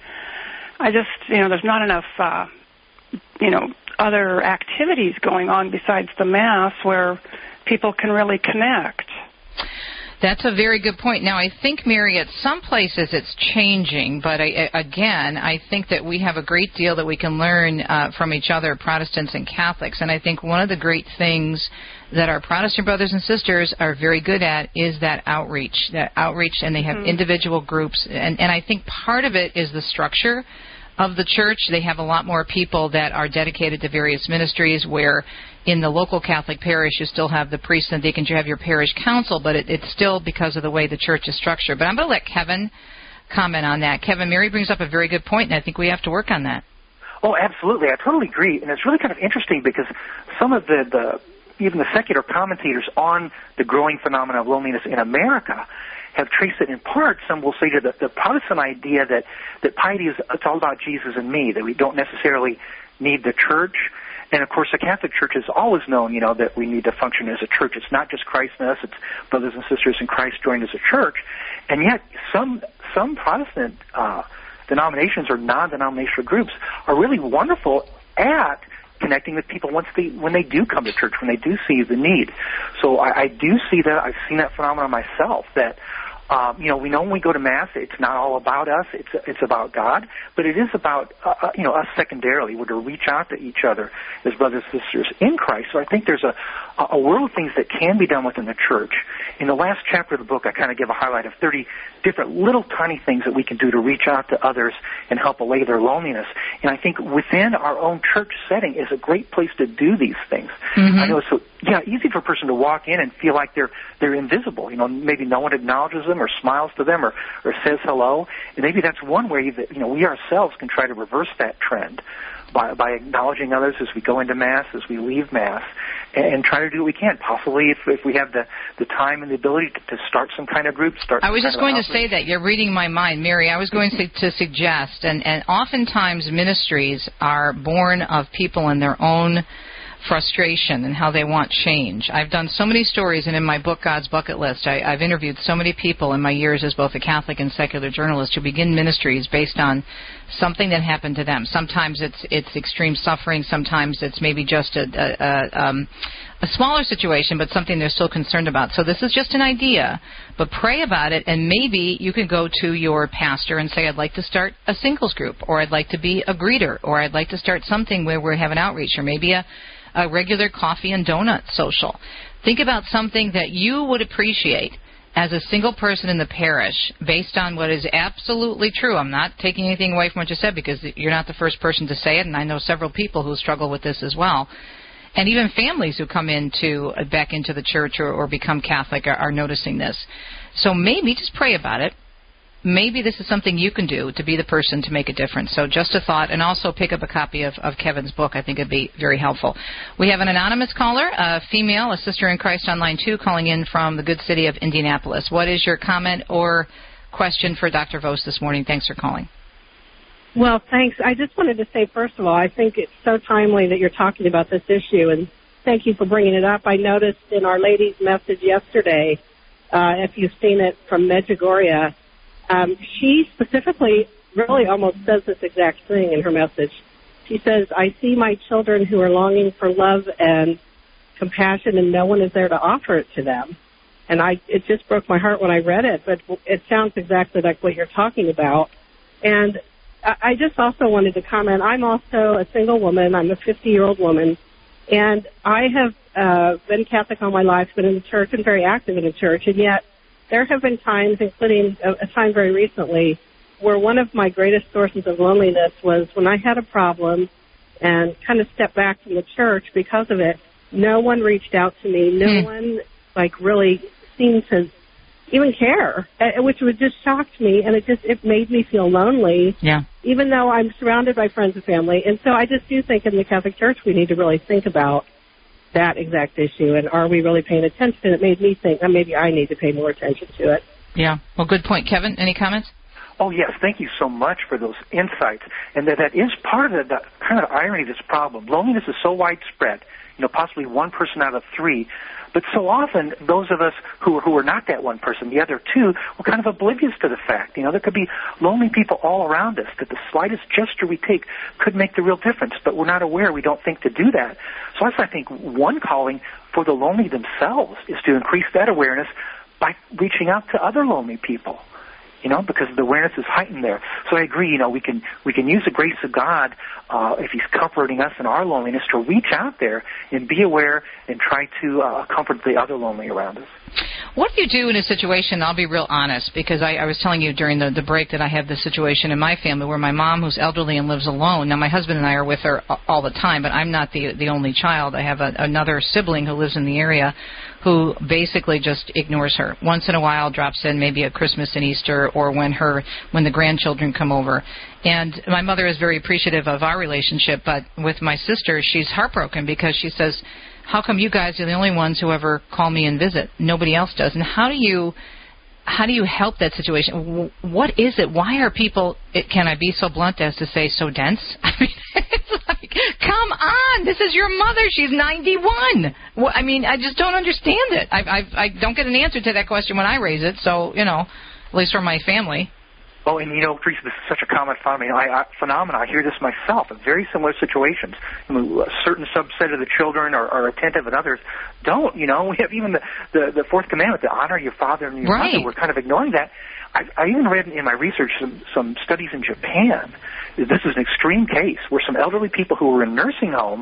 I just, you know, there's not enough, uh, you know, other activities going on besides the Mass where people can really connect. That's a very good point. Now, I think, Mary, at some places it's changing, but I, again, I think that we have a great deal that we can learn uh, from each other, Protestants and Catholics. And I think one of the great things that our Protestant brothers and sisters are very good at is that outreach, that outreach, and they have mm-hmm. individual groups. And, and I think part of it is the structure of the church. They have a lot more people that are dedicated to various ministries, where in the local Catholic parish you still have the priests and deacons, you have your parish council, but it, it's still because of the way the church is structured. But I'm going to let Kevin comment on that. Kevin, Mary brings up a very good point, and I think we have to work on that. Oh, absolutely. I totally agree. And it's really kind of interesting because some of the, the even the secular commentators on the growing phenomenon of loneliness in America have traced it in part. Some will say to the, the Protestant idea that, that piety is it's all about Jesus and me, that we don't necessarily need the church. And, of course, the Catholic Church has always known, you know, that we need to function as a church. It's not just Christ in us, it's brothers and sisters in Christ joined as a church. And yet some some Protestant uh, denominations or non-denominational groups are really wonderful at connecting with people once they when they do come to church, when they do see the need. So I, I do see that. I've seen that phenomenon myself, that Um, you know, we know when we go to Mass, it's not all about us. It's it's about God, but it is about, uh, you know, us secondarily. We're to reach out to each other as brothers and sisters in Christ. So I think there's a, a world of things that can be done within the church. In the last chapter of the book, I kind of give a highlight of thirty different little tiny things that we can do to reach out to others and help allay their loneliness. And I think within our own church setting is a great place to do these things. Mm-hmm. I know it's so, yeah, easy for a person to walk in and feel like they're they're invisible. You know, maybe no one acknowledges them or smiles to them or, or says hello. And maybe that's one way that, you know, we ourselves can try to reverse that trend by, by acknowledging others as we go into Mass, as we leave Mass, and, and try to do what we can. Possibly if, if we have the, the time and the ability to, to start some kind of group, start I was just going to outreach. say that. You're reading my mind, Mary. I was going to, to suggest, and, and oftentimes ministries are born of people in their own frustration and how they want change. I've done so many stories, and in my book, God's Bucket List, I, I've interviewed so many people in my years as both a Catholic and secular journalist who begin ministries based on something that happened to them. Sometimes it's it's extreme suffering. Sometimes it's maybe just a, a, a, um, a smaller situation, but something they're still concerned about. So this is just an idea, but pray about it, and maybe you can go to your pastor and say, I'd like to start a singles group, or I'd like to be a greeter, or I'd like to start something where we have an outreach, or maybe a a regular coffee and donut social. Think about something that you would appreciate as a single person in the parish based on what is absolutely true. I'm not taking anything away from what you said because you're not the first person to say it, and I know several people who struggle with this as well. And even families who come into back into the church or, or become Catholic are, are noticing this. So maybe just pray about it. Maybe this is something you can do to be the person to make a difference. So just a thought, and also pick up a copy of, of Kevin's book. I think it would be very helpful. We have an anonymous caller, a female, a sister in Christ Online two, calling in from the good city of Indianapolis. What is your comment or question for Doctor Vos this morning? Thanks for calling. Well, thanks. I just wanted to say, first of all, I think it's so timely that you're talking about this issue, and thank you for bringing it up. I noticed in Our Lady's message yesterday, uh, if you've seen it from Medjugorje, Um, she specifically really almost says this exact thing in her message. she says, I see my children who are longing for love and compassion, and no one is there to offer it to them. And I, it just broke my heart when I read it, but it sounds exactly like what you're talking about. And I just also wanted to comment, I'm also a single woman. I'm a fifty-year-old woman, and I have uh, been Catholic all my life, been in the church and very active in the church, and yet there have been times, including a, a time very recently, where one of my greatest sources of loneliness was when I had a problem and kind of stepped back from the church because of it. No one reached out to me. No mm. one, like, really seemed to even care, which would just shocked me, and it just it made me feel lonely. Yeah. Even though I'm surrounded by friends and family, and so I just do think in the Catholic Church we need to really think about that exact issue, and are we really paying attention? It made me think, well, maybe I need to pay more attention to it. Yeah. Well, good point, Kevin. Any comments? Oh, yes. Thank you so much for those insights, and that that is part of the, the kind of irony of this problem. Loneliness is so widespread. You know, possibly one person out of three. But so often, those of us who, who are not that one person, the other two, we're kind of oblivious to the fact. You know, there could be lonely people all around us, that the slightest gesture we take could make the real difference, but we're not aware. We don't think to do that. So that's, I think, one calling for the lonely themselves is to increase that awareness by reaching out to other lonely people. You know, because the awareness is heightened there. So I agree, you know, we can we can use the grace of God, uh, if He's comforting us in our loneliness, to reach out there and be aware and try to uh, comfort the other lonely around us. What do you do in a situation, I'll be real honest, because I, I was telling you during the, the break that I have this situation in my family where my mom, who's elderly and lives alone, now my husband and I are with her all the time, but I'm not the the only child. I have a, another sibling who lives in the area who basically just ignores her. Once in a while drops in maybe at Christmas and Easter or when her when the grandchildren come over. And my mother is very appreciative of our relationship, but with my sister, she's heartbroken because she says, how come you guys are the only ones who ever call me and visit? Nobody else does. And how do you how do you help that situation? What is it? Why are people, it, can I be so blunt as to say, so dense? I mean, it's like, come on, this is your mother. She's ninety-one. Well, I mean, I just don't understand it. I, I, I don't get an answer to that question when I raise it, so, you know, at least from my family. Oh, and you know, Teresa, this is such a common phenomenon. I, I, phenomenon. I hear this myself in very similar situations. I mean, a certain subset of the children are, are attentive, and others don't. You know, we have even the, the, the fourth commandment to honor your father and your right. mother. We're kind of ignoring that. I, I even read in my research some, some studies in Japan. This is an extreme case where some elderly people who were in nursing home,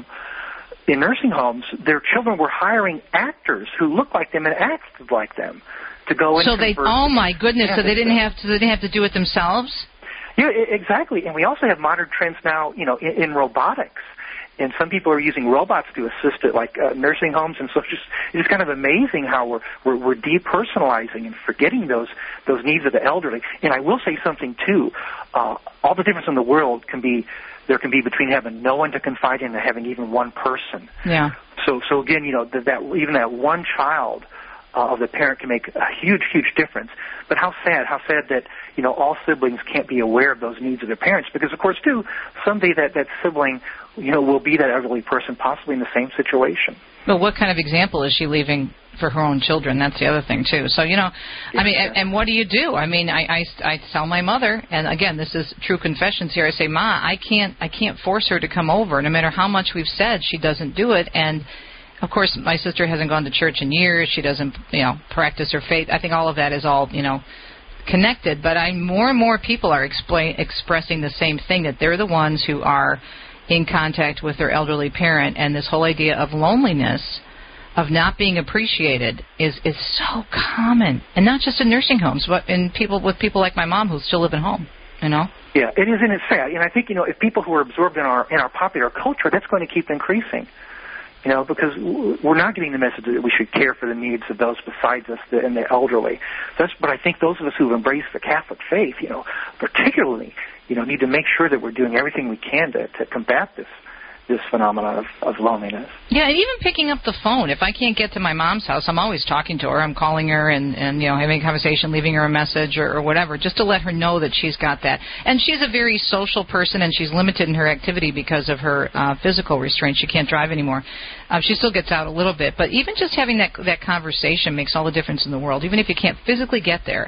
in nursing homes, their children were hiring actors who looked like them and acted like them. To go in so they, oh my goodness! So they didn't have to. They didn't have to do it themselves. Yeah, exactly. And we also have modern trends now, you know, in, in robotics, and some people are using robots to assist at like uh, nursing homes, and so it's just it's just kind of amazing how we're we're, we're depersonalizing and forgetting those those needs of the elderly. And I will say something too: uh, all the difference in the world can be there can be between having no one to confide in and having even one person. Yeah. So so again, you know, that, that even that one child Uh, of the parent can make a huge, huge difference. But how sad, how sad that, you know, all siblings can't be aware of those needs of their parents. Because, of course, too, someday that, that sibling, you know, will be that elderly person possibly in the same situation. Well, what kind of example is she leaving for her own children? That's the other thing, too. So, you know, yeah, I mean, yeah. and, and what do you do? I mean, I, I, I tell my mother, and, again, this is true confessions here. I say, Ma, I can't, I can't force her to come over. No matter how much we've said, she doesn't do it. And of course, my sister hasn't gone to church in years. She doesn't, you know, practice her faith. I think all of that is all, you know, connected. But I more and more people are explain, expressing the same thing, that they're the ones who are in contact with their elderly parent. And this whole idea of loneliness, of not being appreciated, is, is so common. And not just in nursing homes, but in people with people like my mom who still live at home, you know? Yeah, it is, and it's sad. And I think, you know, if people who are absorbed in our in our popular culture, that's going to keep increasing. You know, because we're not getting the message that we should care for the needs of those besides us and the elderly. That's, but I think those of us who've embraced the Catholic faith, you know, particularly, you know, need to make sure that we're doing everything we can to, to combat this this phenomenon of, of loneliness. Yeah, and even picking up the phone. If I can't get to my mom's house, I'm always talking to her. I'm calling her and, and you know, having a conversation, leaving her a message or, or whatever, just to let her know that she's got that. And she's a very social person, and she's limited in her activity because of her uh, physical restraints. She can't drive anymore. Uh, she still gets out a little bit. But even just having that that conversation makes all the difference in the world. Even if you can't physically get there,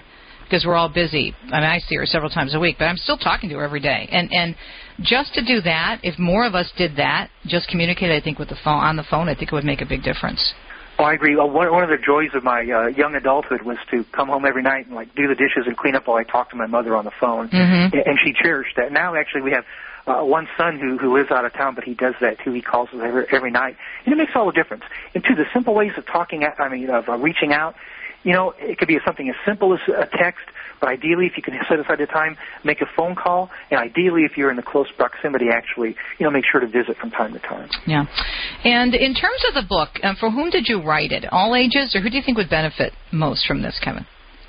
because we're all busy. I mean, I see her several times a week, but I'm still talking to her every day. And and just to do that, if more of us did that, just communicate, I think, with the phone on the phone, I think it would make a big difference. Oh, I agree. Well, one, one of the joys of my uh, young adulthood was to come home every night and like do the dishes and clean up while I talked to my mother on the phone, mm-hmm. and she cherished that. Now, actually, we have uh, one son who who lives out of town, but he does that too. He calls us every, every night, and it makes all the difference. And two, the simple ways of talking, I mean, of uh, reaching out. You know, it could be something as simple as a text, but ideally, if you can set aside the time, make a phone call, and ideally, if you're in the close proximity, actually, you know, make sure to visit from time to time. Yeah. And in terms of the book, um, for whom did you write it? All ages, or who do you think would benefit most from this, Kevin?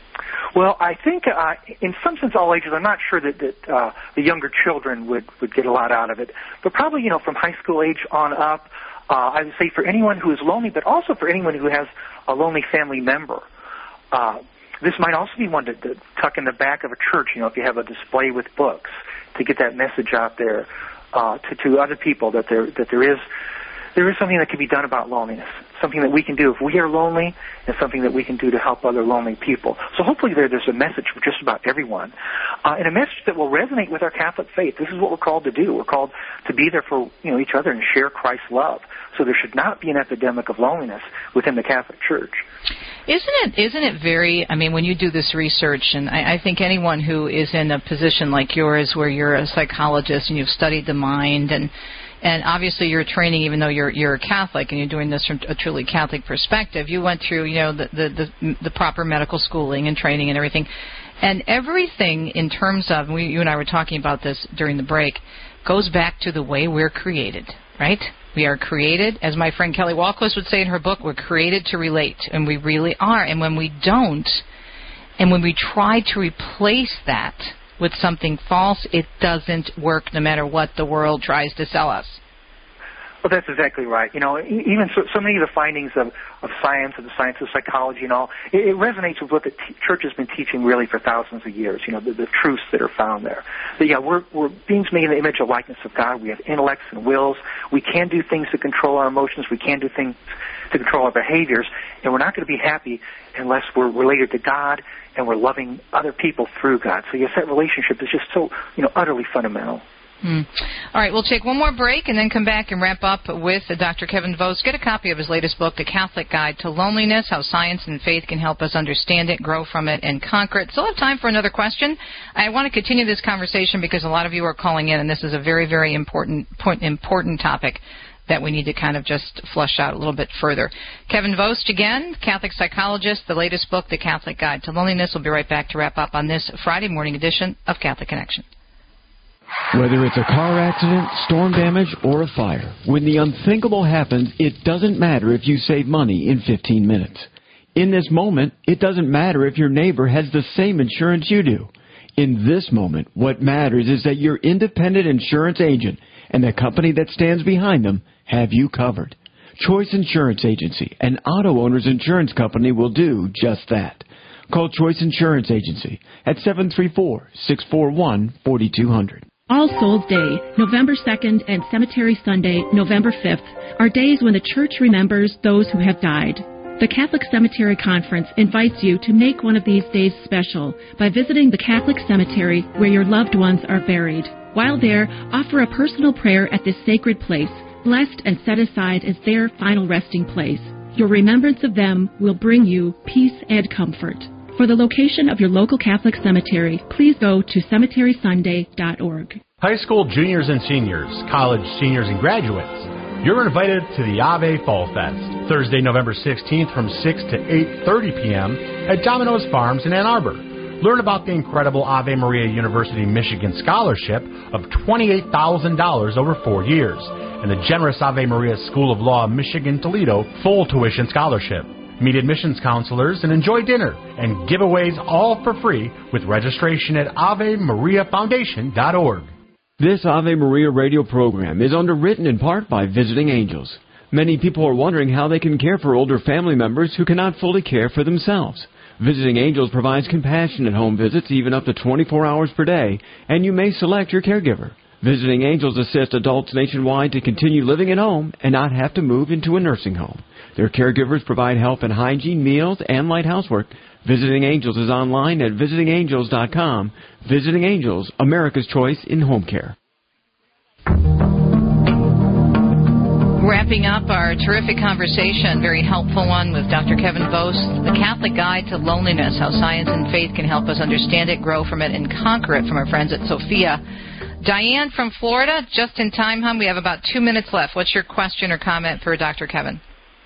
Well, I think uh, in some sense all ages. I'm not sure that, that uh, the younger children would, would get a lot out of it, but probably, you know, from high school age on up, uh, I would say for anyone who is lonely, but also for anyone who has a lonely family member. Uh, this might also be one to, to tuck in the back of a church, you know, if you have a display with books, to get that message out there uh, to, to other people that there that there is there is something that can be done about loneliness, something that we can do if we are lonely, and something that we can do to help other lonely people. So hopefully there, there's a message for just about everyone, uh, and a message that will resonate with our Catholic faith. This is what we're called to do. We're called to be there for, you know, each other and share Christ's love. So there should not be an epidemic of loneliness within the Catholic Church. Isn't it, isn't it very, I mean, when you do this research, and I, I think anyone who is in a position like yours where you're a psychologist and you've studied the mind, and and obviously you're training, even though you're you're a Catholic and you're doing this from a truly Catholic perspective, you went through, you know, the, the, the, the proper medical schooling and training and everything. And everything in terms of, we, you and I were talking about this during the break, goes back to the way we're created, right? We are created, as my friend Kelly Walquist would say in her book, we're created to relate, and we really are. And when we don't, and when we try to replace that with something false, it doesn't work no matter what the world tries to sell us. Well, that's exactly right. You know, even so, so many of the findings of, of science and the science of psychology and all, it, it resonates with what the t- church has been teaching really for thousands of years, you know, the, the truths that are found there. But, yeah, we're, we're beings made in the image and likeness of God. We have intellects and wills. We can do things to control our emotions. We can do things to control our behaviors. And we're not going to be happy unless we're related to God and we're loving other people through God. So, yes, that relationship is just so, you know, utterly fundamental. Hmm. All right, we'll take one more break and then come back and wrap up with Doctor Kevin Vost. Get a copy of his latest book, The Catholic Guide to Loneliness, How Science and Faith Can Help Us Understand It, Grow From It, and Conquer It. Still have time for another question. I want to continue this conversation because a lot of you are calling in, and this is a very, very important point, important topic that we need to kind of just flush out a little bit further. Kevin Vost again, Catholic psychologist, the latest book, The Catholic Guide to Loneliness. We'll be right back to wrap up on this Friday morning edition of Catholic Connection. Whether it's a car accident, storm damage, or a fire, when the unthinkable happens, it doesn't matter if you save money in fifteen minutes. In this moment, it doesn't matter if your neighbor has the same insurance you do. In this moment, what matters is that your independent insurance agent and the company that stands behind them have you covered. Choice Insurance Agency, an auto owner's insurance company, will do just that. Call Choice Insurance Agency at seven three four, six four one, four two zero zero. All Souls Day, November second, and Cemetery Sunday, November fifth, are days when the Church remembers those who have died. The Catholic Cemetery Conference invites you to make one of these days special by visiting the Catholic cemetery where your loved ones are buried. While there, offer a personal prayer at this sacred place, blessed and set aside as their final resting place. Your remembrance of them will bring you peace and comfort. For the location of your local Catholic cemetery, please go to cemetery sunday dot org. High school juniors and seniors, college seniors and graduates, you're invited to the Ave Fall Fest, Thursday, November sixteenth from six to eight thirty p.m. at Domino's Farms in Ann Arbor. Learn about the incredible Ave Maria University Michigan scholarship of twenty-eight thousand dollars over four years and the generous Ave Maria School of Law Michigan Toledo full tuition scholarship. Meet admissions counselors and enjoy dinner and giveaways all for free with registration at ave maria foundation dot org. This Ave Maria radio program is underwritten in part by Visiting Angels. Many people are wondering how they can care for older family members who cannot fully care for themselves. Visiting Angels provides compassionate home visits even up to twenty-four hours per day, and you may select your caregiver. Visiting Angels assist adults nationwide to continue living at home and not have to move into a nursing home. Their caregivers provide health and hygiene, meals, and light housework. Visiting Angels is online at visiting angels dot com. Visiting Angels, America's choice in home care. Wrapping up our terrific conversation, very helpful one with Doctor Kevin Vost, The Catholic Guide to Loneliness, How Science and Faith Can Help Us Understand It, Grow from It, and Conquer It, from our friends at Sophia. Diane from Florida, just in time, hon. We have about two minutes left. What's your question or comment for Doctor Kevin?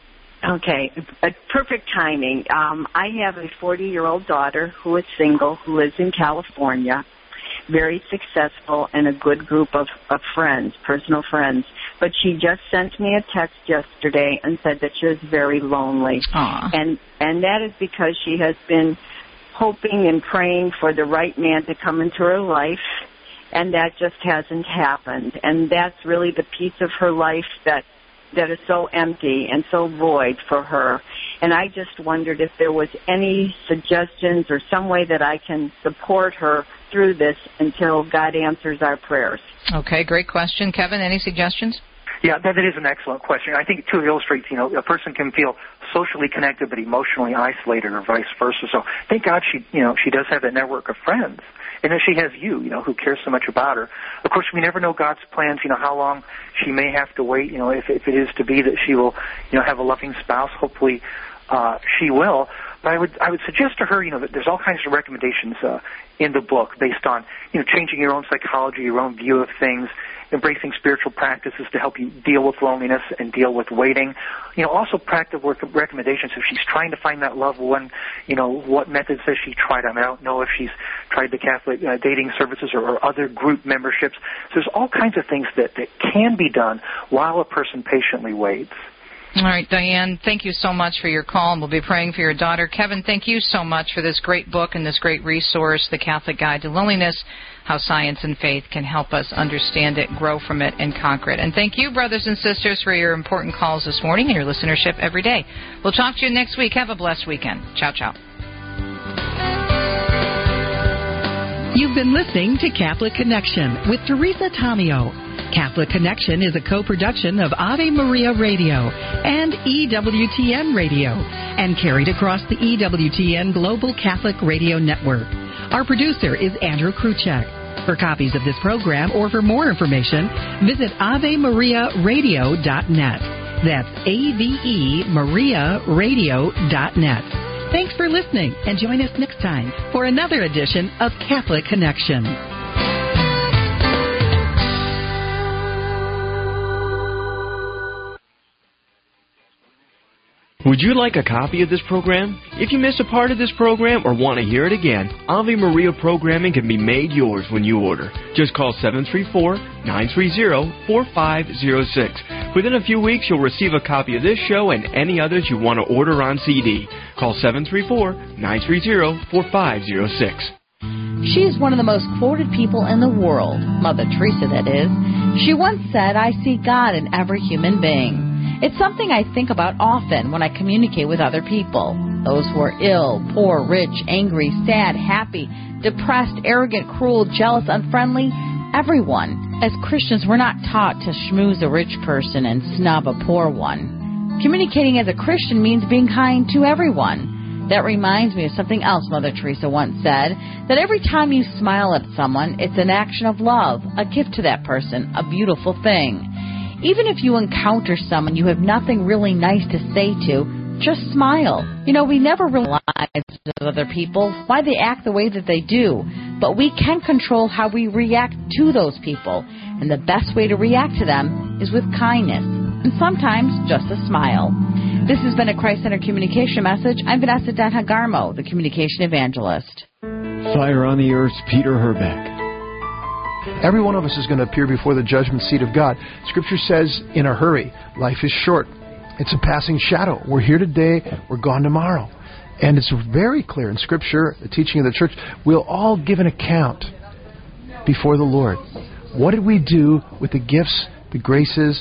Okay, uh, perfect timing. Um, I have a forty-year-old daughter who is single, who lives in California, very successful, and a good group of, of friends, personal friends. But she just sent me a text yesterday and said that she was very lonely. Aww. And and that is because she has been hoping and praying for the right man to come into her life, and that just hasn't happened. And that's really the piece of her life that that is so empty and so void for her. And I just wondered if there was any suggestions or some way that I can support her through this until God answers our prayers. Okay, great question. Kevin, any suggestions? Yeah, that, that is an excellent question. I think it too illustrates, you know, a person can feel socially connected but emotionally isolated, or vice versa. So thank God she, you know, she does have that network of friends, and then she has you, you know, who cares so much about her. Of course, we never know God's plans. You know, how long she may have to wait. You know, if if it is to be that she will, you know, have a loving spouse. Hopefully, uh, she will. But I would I would suggest to her, you know, that there's all kinds of recommendations uh, in the book based on, you know, changing your own psychology, your own view of things, embracing spiritual practices to help you deal with loneliness and deal with waiting. You know, also practical recommendations if she's trying to find that loved one. You know, what methods has she tried? I mean, I don't know if she's tried the Catholic uh, dating services or, or other group memberships. So there's all kinds of things that, that can be done while a person patiently waits. All right, Diane, thank you so much for your call, and we'll be praying for your daughter. Kevin, thank you so much for this great book and this great resource, The Catholic Guide to Loneliness, How Science and Faith Can Help Us Understand It, Grow from It, and Conquer It. And thank you, brothers and sisters, for your important calls this morning and your listenership every day. We'll talk to you next week. Have a blessed weekend. Ciao, ciao. You've been listening to Catholic Connection with Teresa Tomeo. Catholic Connection is a co-production of Ave Maria Radio and E W T N Radio and carried across the E W T N Global Catholic Radio Network. Our producer is Andrew Kruchek. For copies of this program or for more information, visit ave maria radio dot net. That's A V E Maria Radio dot net. Thanks for listening, and join us next time for another edition of Catholic Connection. Would you like a copy of this program? If you miss a part of this program or want to hear it again, Ave Maria programming can be made yours when you order. Just call seven three four, nine three zero, four five zero six. Within a few weeks, you'll receive a copy of this show and any others you want to order on C D. Call seven three four, nine three zero, four five zero six. She is one of the most quoted people in the world, Mother Teresa, that is. She once said, "I see God in every human being." It's something I think about often when I communicate with other people. Those who are ill, poor, rich, angry, sad, happy, depressed, arrogant, cruel, jealous, unfriendly, everyone. As Christians, we're not taught to schmooze a rich person and snub a poor one. Communicating as a Christian means being kind to everyone. That reminds me of something else Mother Teresa once said, that every time you smile at someone, it's an action of love, a gift to that person, a beautiful thing. Even if you encounter someone you have nothing really nice to say to, just smile. You know, we never realize with other people why they act the way that they do, but we can control how we react to those people, and the best way to react to them is with kindness, and sometimes just a smile. This has been a Christ-Centered Communication Message. I'm Vanessa Denha-Garmo, the Communication Evangelist. Fire on the Earth's Peter Herbeck. Every one of us is going to appear before the judgment seat of God. Scripture says, in a hurry, life is short. It's a passing shadow. We're here today, we're gone tomorrow. And it's very clear in Scripture, the teaching of the church, we'll all give an account before the Lord. What did we do with the gifts, the graces,